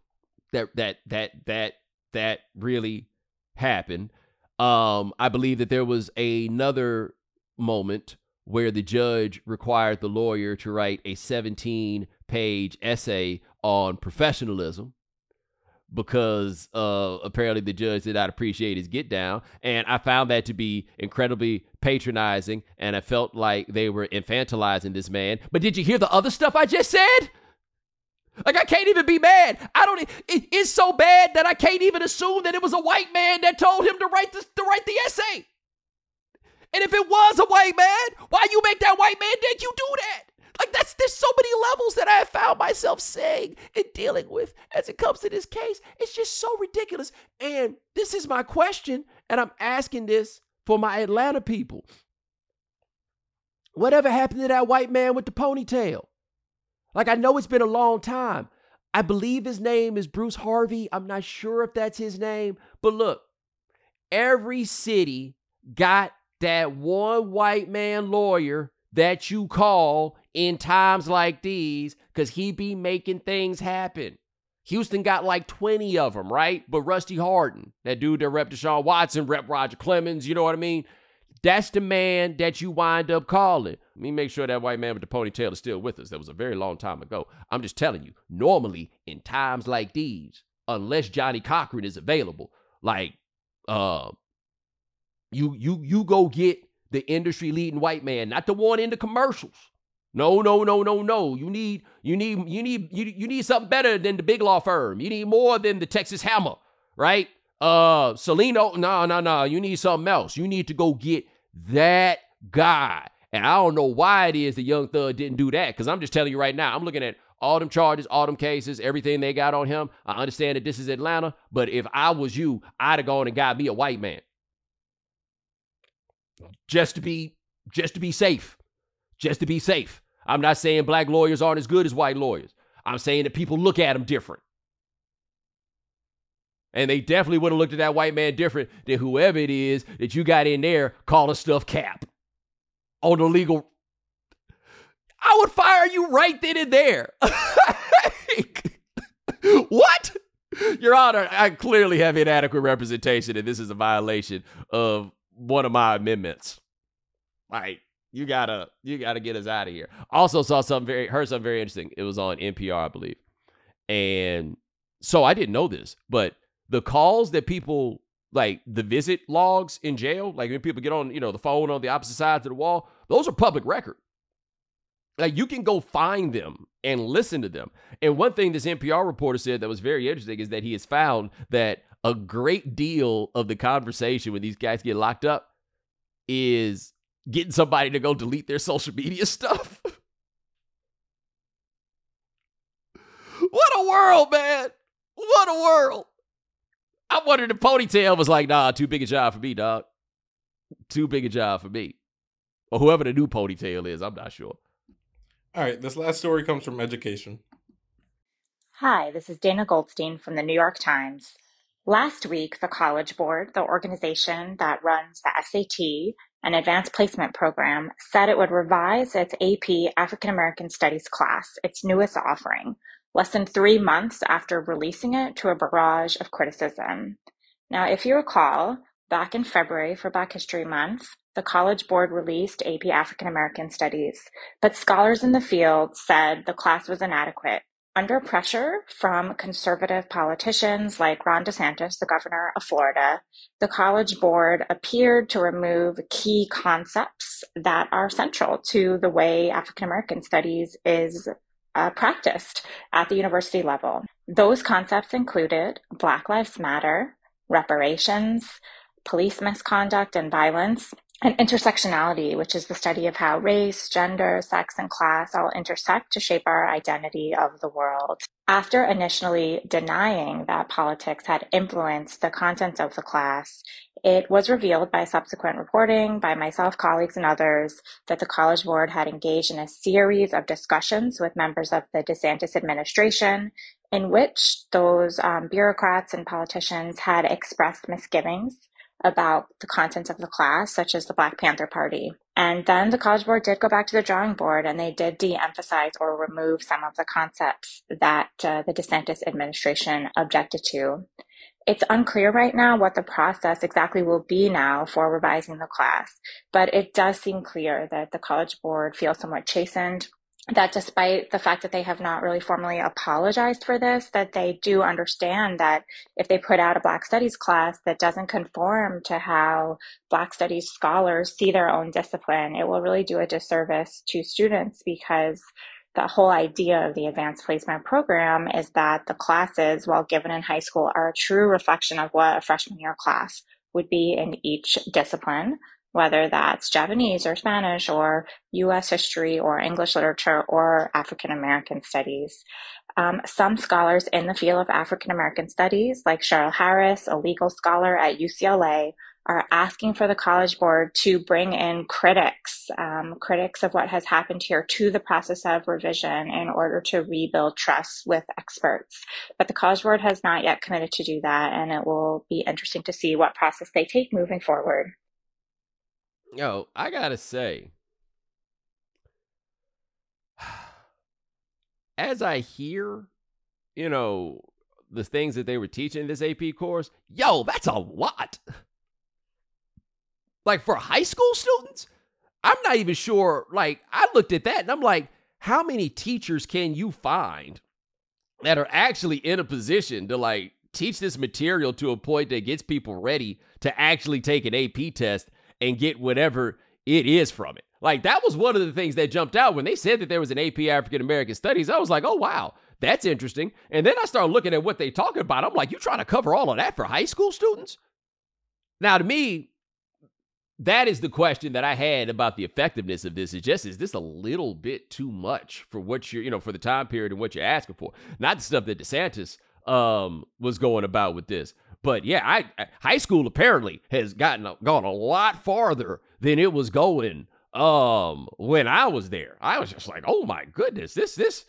That really happened. I believe that there was another moment where the judge required the lawyer to write a 17-page essay on professionalism because apparently the judge did not appreciate his get down. And I found that to be incredibly patronizing, and I felt like they were infantilizing this man. But did you hear the other stuff I just said? Like, I can't even be mad. It's so bad that I can't even assume that it was a white man that told him to write the essay. And if it was a white man, why you make that white man think you do that? Like, there's so many levels that I have found myself saying and dealing with as it comes to this case. It's just so ridiculous. And this is my question, and I'm asking this for my Atlanta people. Whatever happened to that white man with the ponytail? Like, I know it's been a long time. I believe his name is Bruce Harvey. I'm not sure if that's his name. But look, every city got that one white man lawyer that you call in times like these because he be making things happen. Houston got like 20 of them, right? But Rusty Hardin, that dude that rep Deshaun Watson, rep Roger Clemens, you know what I mean? That's the man that you wind up calling. Let me make sure that white man with the ponytail is still with us. That was a very long time ago. I'm just telling you, normally in times like these, unless Johnny Cochran is available, like, you go get the industry leading white man, not the one in the commercials. No. You need something better than the big law firm. You need more than the Texas Hammer, right? Celino, no. You need something else. You need to go get that guy. And I don't know why it is that Young Thug didn't do that, because I'm just telling you right now, I'm looking at all them charges, all them cases, everything they got on him. I understand that this is Atlanta, but if I was you, I'd have gone and got me a white man. Just to be safe. Just to be safe. I'm not saying black lawyers aren't as good as white lawyers. I'm saying that people look at them different. And they definitely would have looked at that white man different than whoever it is that you got in there calling stuff cap. On the legal, I would fire you right then and there. What? Your Honor, I clearly have inadequate representation, and this is a violation of one of my amendments. Like, you gotta get us out of here. Also heard something very interesting. It was on NPR, I believe. And so I didn't know this, but the calls that people, like the visit logs in jail, like when people get on, the phone on the opposite sides of the wall, those are public record. Like, you can go find them and listen to them. And one thing this NPR reporter said that was very interesting is that he has found that a great deal of the conversation when these guys get locked up is getting somebody to go delete their social media stuff. What a world, man. What a world. I wondered if Ponytail was like, nah, too big a job for me, dog. Too big a job for me. Or whoever the new Ponytail is, I'm not sure. All right, this last story comes from Education. Hi, this is Dana Goldstein from the New York Times. Last week, the College Board, the organization that runs the SAT and Advanced Placement Program, said it would revise its AP African American Studies class, its newest offering, less than 3 months after releasing it to a barrage of criticism. Now, if you recall, back in February for Black History Month, the College Board released AP African American Studies, but scholars in the field said the class was inadequate. Under pressure from conservative politicians like Ron DeSantis, the governor of Florida, the College Board appeared to remove key concepts that are central to the way African American studies is practiced at the university level. Those concepts included Black Lives Matter, reparations, police misconduct and violence, and intersectionality, which is the study of how race, gender, sex, and class all intersect to shape our identity of the world. After initially denying that politics had influenced the contents of the class, it was revealed by subsequent reporting by myself, colleagues, and others that the College Board had engaged in a series of discussions with members of the DeSantis administration in which those bureaucrats and politicians had expressed misgivings about the contents of the class, such as the Black Panther Party. And then the College Board did go back to the drawing board and they did de-emphasize or remove some of the concepts that the DeSantis administration objected to. It's unclear right now what the process exactly will be now for revising the class, but it does seem clear that the College Board feels somewhat chastened, that despite the fact that they have not really formally apologized for this, that they do understand that if they put out a Black Studies class that doesn't conform to how Black Studies scholars see their own discipline, it will really do a disservice to students, because the whole idea of the Advanced Placement Program is that the classes, while given in high school, are a true reflection of what a freshman year class would be in each discipline, whether that's Japanese or Spanish or U.S. history or English literature or African American studies. Some scholars in the field of African American studies, like Cheryl Harris, a legal scholar at UCLA, are asking for the College Board to bring in critics of what has happened here to the process of revision in order to rebuild trust with experts. But the College Board has not yet committed to do that, and it will be interesting to see what process they take moving forward. Yo, I gotta say, as I hear, the things that they were teaching in this AP course, yo, that's a lot. Like, for high school students, I'm not even sure. Like, I looked at that and I'm like, how many teachers can you find that are actually in a position to, like, teach this material to a point that gets people ready to actually take an AP test and get whatever it is from it? Like, that was one of the things that jumped out when they said that there was an AP African American Studies. I was like, oh, wow, that's interesting. And then I started looking at what they talking about. I'm like, you trying to cover all of that for high school students? Now, to me, that is the question that I had about the effectiveness of this. Is this a little bit too much for what you're, for the time period and what you're asking for? Not the stuff that DeSantis was going about with this. But yeah, high school apparently has gone a lot farther than it was going when I was there. I was just like, oh my goodness, this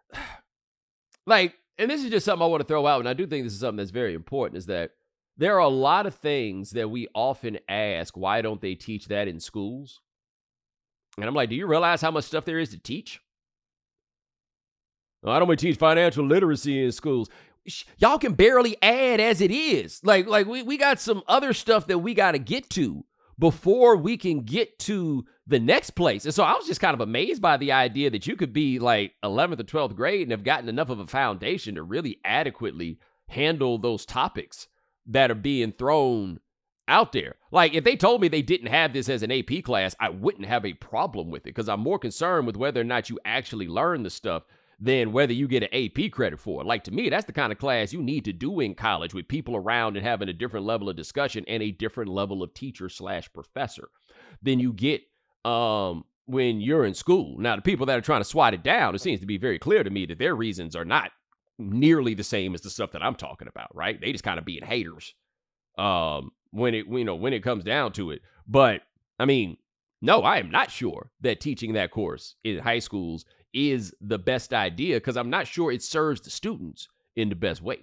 like, and this is just something I want to throw out, and I do think this is something that's very important, is that there are a lot of things that we often ask, why don't they teach that in schools? And I'm like, do you realize how much stuff there is to teach? Why don't we teach financial literacy in schools? Y'all can barely add as it is. Like we got some other stuff that we got to get to before we can get to the next place. And so I was just kind of amazed by the idea that you could be like 11th or 12th grade and have gotten enough of a foundation to really adequately handle those topics that are being thrown out there. Like, if they told me they didn't have this as an AP class, I wouldn't have a problem with it, because I'm more concerned with whether or not you actually learn the stuff than whether you get an AP credit for it. Like, to me, that's the kind of class you need to do in college, with people around and having a different level of discussion and a different level of teacher/professor than you get when you're in school. Now, the people that are trying to swat it down, it seems to be very clear to me that their reasons are not nearly the same as the stuff that I'm talking about, right? They just kind of being haters when it comes down to it. But I mean, no, I am not sure that teaching that course in high schools is the best idea, because I'm not sure it serves the students in the best way.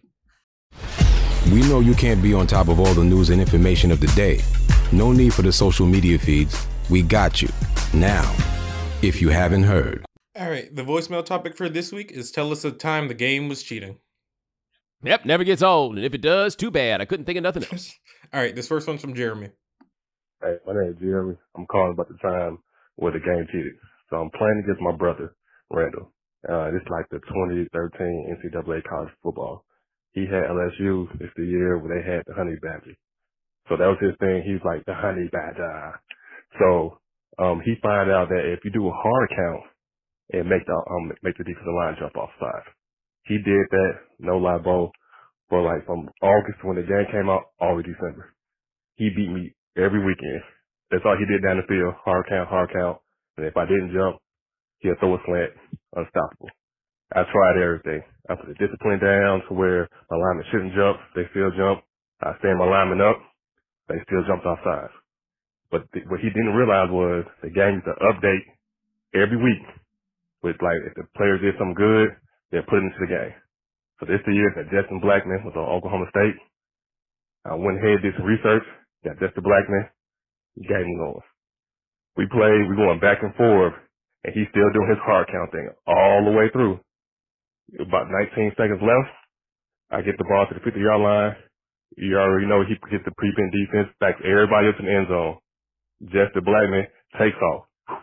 We know you can't be on top of all the news and information of the day. No need for the social media feeds. We got you. Now, if you haven't heard. All right, the voicemail topic for this week is tell us a time the game was cheating. Yep, never gets old, and if it does, too bad. I couldn't think of nothing else. All right, this first one's from Jeremy. Hey, my name is Jeremy. I'm calling about the time where the game cheated. So I'm playing against my brother, Randall. This is like the 2013 NCAA college football. He had LSU. It's the year where they had the Honey Badger. So that was his thing. He was like the Honey Badger. So he found out that if you do a hard count, and make the defensive line jump off side. He did that, no lie, Bo, for like from August when the game came out, all of December. He beat me every weekend. That's all he did down the field, hard count. And if I didn't jump, he'd throw a slant, unstoppable. I tried everything. I put the discipline down to where my linemen shouldn't jump, they still jump. I stand my linemen up, they still jumped off sides. But what he didn't realize was the game used to update every week. With like, if the players did something good, they'll put it into the game. So this the year that Justin Blackman was on Oklahoma State. I went ahead, did some research, got Justin Blackman, gave him going. We going back and forth, and he's still doing his hard count thing all the way through. About 19 seconds left, I get the ball to the 50-yard line. You already know he gets the pre-pin defense, backs everybody up in the end zone. Justin Blackman takes off.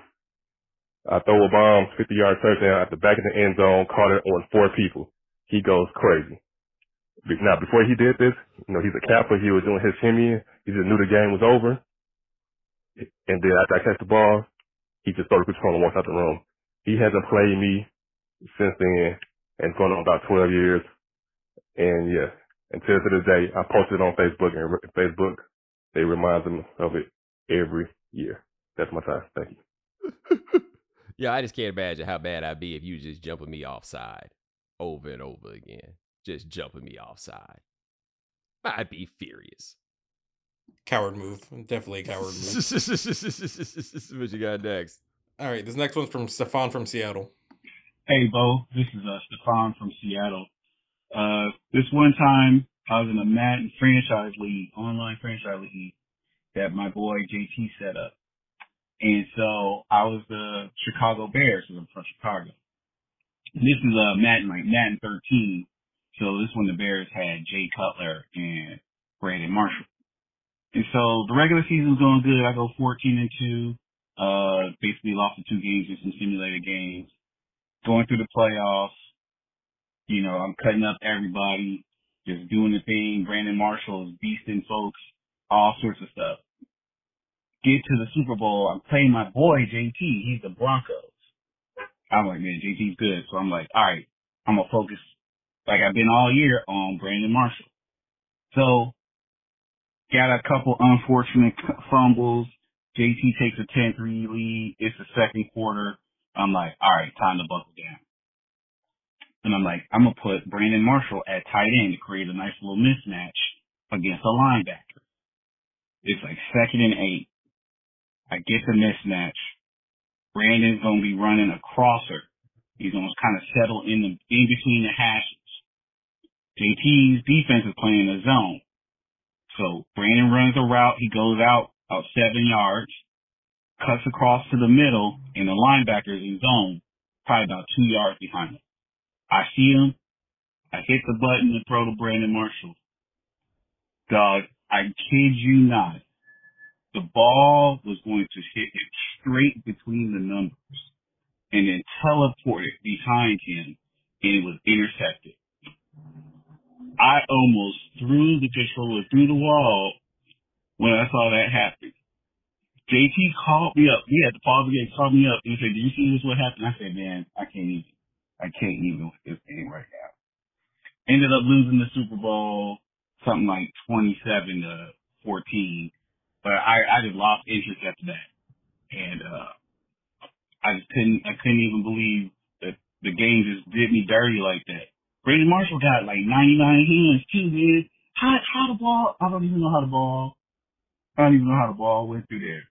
I throw a bomb, 50-yard touchdown at the back of the end zone, caught it on 4 people. He goes crazy. Now, before he did this, he's a capper. He was doing his shimmy. He just knew the game was over. And then after I catch the ball, he just threw the control and walked out the room. He hasn't played me since then, and it's going on about 12 years. And yeah, until to this day, I posted it on Facebook, and Facebook, they remind them of it every year. That's my time. Thank you. Yeah, I just can't imagine how bad I'd be if you just jumping me offside over and over again. Just jumping me offside. I'd be furious. Coward move. Definitely a coward move. What you got next? All right, this next one's from Stefan from Seattle. Hey, Bo. This is Stefan from Seattle. This one time, I was in a Madden franchise league, online franchise league, that my boy JT set up. And so I was the Chicago Bears, because I'm from Chicago. And this is Madden 13. So this one the Bears had Jay Cutler and Brandon Marshall. And so the regular season was going good. I go 14-2. Basically lost the 2 games in some simulated games. Going through the playoffs. I'm cutting up everybody, just doing the thing. Brandon Marshall is beasting folks, all sorts of stuff. Get to the Super Bowl, I'm playing my boy JT. He's the Broncos. I'm like, man, JT's good. So I'm like, all right, I'm gonna focus like I've been all year on Brandon Marshall. So got a couple unfortunate fumbles, JT takes a 10-3 lead. It's the second quarter. I'm like, all right, time to buckle down. And I'm like, I'm going to put Brandon Marshall at tight end to create a nice little mismatch against a linebacker. It's like 2nd and 8. I get the mismatch. Brandon's going to be running a crosser. He's going to kind of settle in between the hashes. JT's defense is playing a zone. So Brandon runs a route. He goes out 7 yards, cuts across to the middle, and the linebacker's in zone, probably about 2 yards behind him. I see him. I hit the button to throw to Brandon Marshall. Dog, I kid you not. The ball was going to hit him straight between the numbers and then teleported behind him, and it was intercepted. I almost threw the controller through the wall when I saw that happen. JT called me up. He had to pause the game, called me up, and he said, "Do you see this? What happened?" I said, "Man, I can't even with this game right now." Ended up losing the Super Bowl, something like 27-14. But I just lost interest after that. And I couldn't even believe that the game just did me dirty like that. Brandon Marshall got like 99 hands too, man. How the ball? I don't even know how the ball went through there.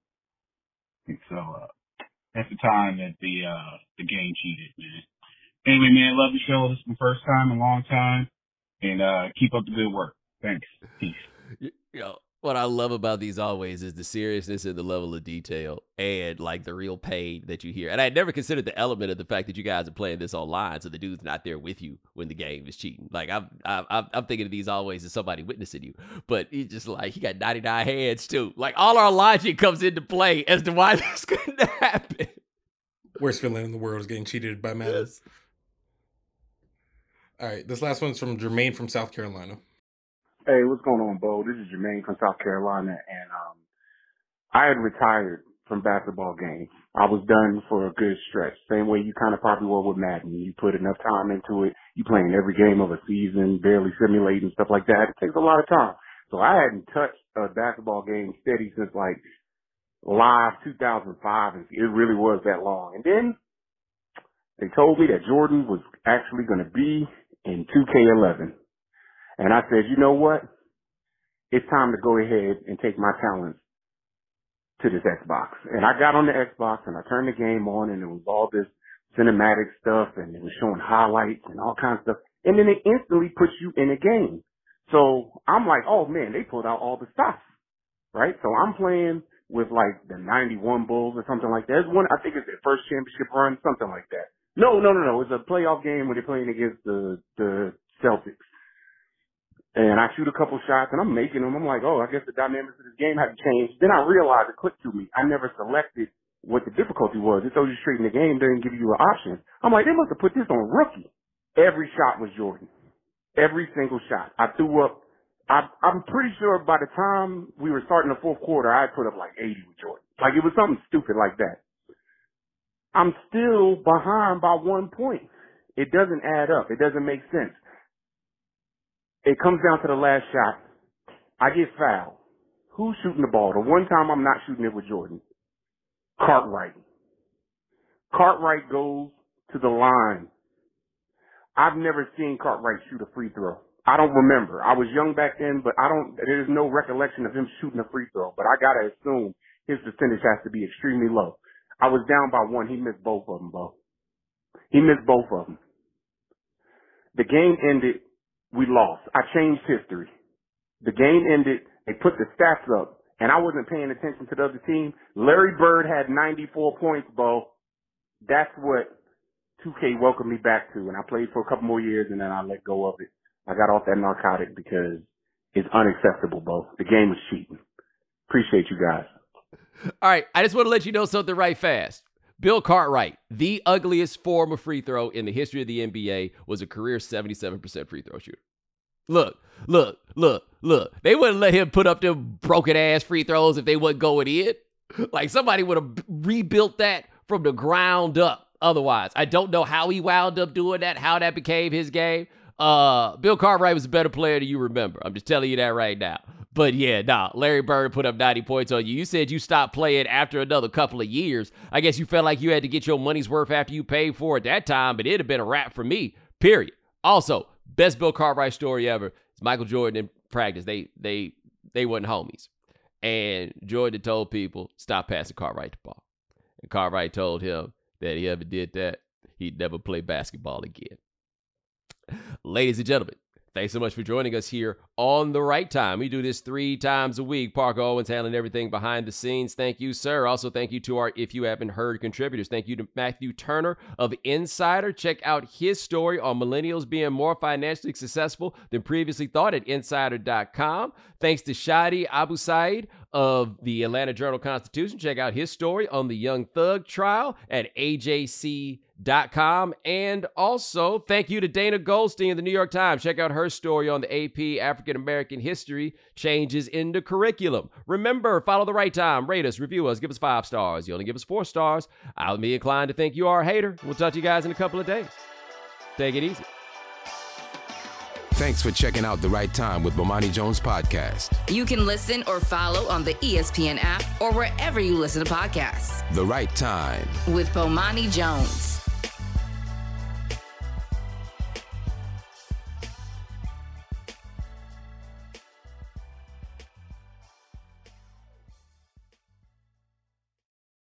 And so that's the time that the game cheated, man. Anyway, man, love the show. This is my first time in a long time, and keep up the good work. Thanks. Peace. You know, what I love about these always is the seriousness and the level of detail and like the real pain that you hear. And I had never considered the element of the fact that you guys are playing this online, so the dude's not there with you when the game is cheating. Like I'm thinking of these always as somebody witnessing you, but he's just like, he got 99 hands too. Like all our logic comes into play as to why this couldn't happen. Worst feeling in the world is getting cheated by Madden. All right, this last one's from Jermaine from South Carolina. Hey, what's going on, Bo? This is Jermaine from South Carolina, and I had retired from basketball games. I was done for a good stretch. Same way you kind of probably were with Madden. You put enough time into it. You playing every game of a season, barely simulating, stuff like that. It takes a lot of time. So I hadn't touched a basketball game steady since like live 2005. And it really was that long. And then they told me that Jordan was actually going to be in 2K11. And I said, you know what? It's time to go ahead and take my talents to this Xbox. And I got on the Xbox and I turned the game on and it was all this cinematic stuff and it was showing highlights and all kinds of stuff. And then it instantly puts you in a game. So I'm like, oh man, they pulled out all the stuff, right? So I'm playing with like the 91 Bulls or something like that. It's one, I think it's their first championship run, something like that. No. It's a playoff game where they're playing against the Celtics. And I shoot a couple shots and I'm making them. I'm like, oh, I guess the dynamics of this game haven't changed. Then I realized it clicked to me. I never selected what the difficulty was. It told you straight in the game, didn't give you an option. I'm like, they must have put this on rookie. Every shot was Jordan. Every single shot. I threw up. I'm pretty sure by the time we were starting the fourth quarter, I had put up like 80 with Jordan. Like it was something stupid like that. I'm still behind by 1 point. It doesn't add up. It doesn't make sense. It comes down to the last shot. I get fouled. Who's shooting the ball? The one time I'm not shooting it with Jordan. Cartwright. Cartwright goes to the line. I've never seen Cartwright shoot a free throw. I don't remember. I was young back then, but there's no recollection of him shooting a free throw. But I gotta assume his percentage has to be extremely low. I was down by 1. He missed both of them, Bo. He missed both of them. The game ended. We lost. I changed history. The game ended. They put the stats up, and I wasn't paying attention to the other team. Larry Bird had 94 points, Bo. That's what 2K welcomed me back to, and I played for a couple more years, and then I let go of it. I got off that narcotic because it's unacceptable, Bo. The game was cheating. Appreciate you guys. All right, I just want to let you know something right fast. Bill Cartwright, the ugliest form of free throw in the history of the NBA, was a career 77% free throw shooter. Look. They wouldn't let him put up them broken-ass free throws if they wasn't going in. Like, somebody would have rebuilt that from the ground up otherwise. I don't know how he wound up doing that, how that became his game. Bill Cartwright was a better player than you remember. I'm just telling you that right now. But yeah, Larry Bird put up 90 points on you. You said you stopped playing after another couple of years. I guess you felt like you had to get your money's worth after you paid for it that time, but it'd have been a wrap for me, period. Also, best Bill Cartwright story ever is Michael Jordan in practice. They wasn't homies. And Jordan told people, stop passing Cartwright the ball. And Cartwright told him that he ever did that, he'd never play basketball again. Ladies and gentlemen, thanks so much for joining us here on The Right Time. We do this 3 times a week. Parker Owens handling everything behind the scenes. Thank you, sir. Also, thank you to our If You Haven't Heard contributors. Thank you to Matthew Turner of Insider. Check out his story on millennials being more financially successful than previously thought at insider.com. Thanks to Shadi Abu Said of the Atlanta Journal-Constitution. Check out his story on the Young Thug trial at AJC.com. And also, thank you to Dana Goldstein of the New York Times. Check out her story on the AP African American History Changes in the Curriculum. Remember, follow The Right Time. Rate us, review us, give us 5 stars. You only give us 4 stars, I'll be inclined to think you are a hater. We'll talk to you guys in a couple of days. Take it easy. Thanks for checking out The Right Time with Bomani Jones podcast. You can listen or follow on the ESPN app or wherever you listen to podcasts. The Right Time with Bomani Jones.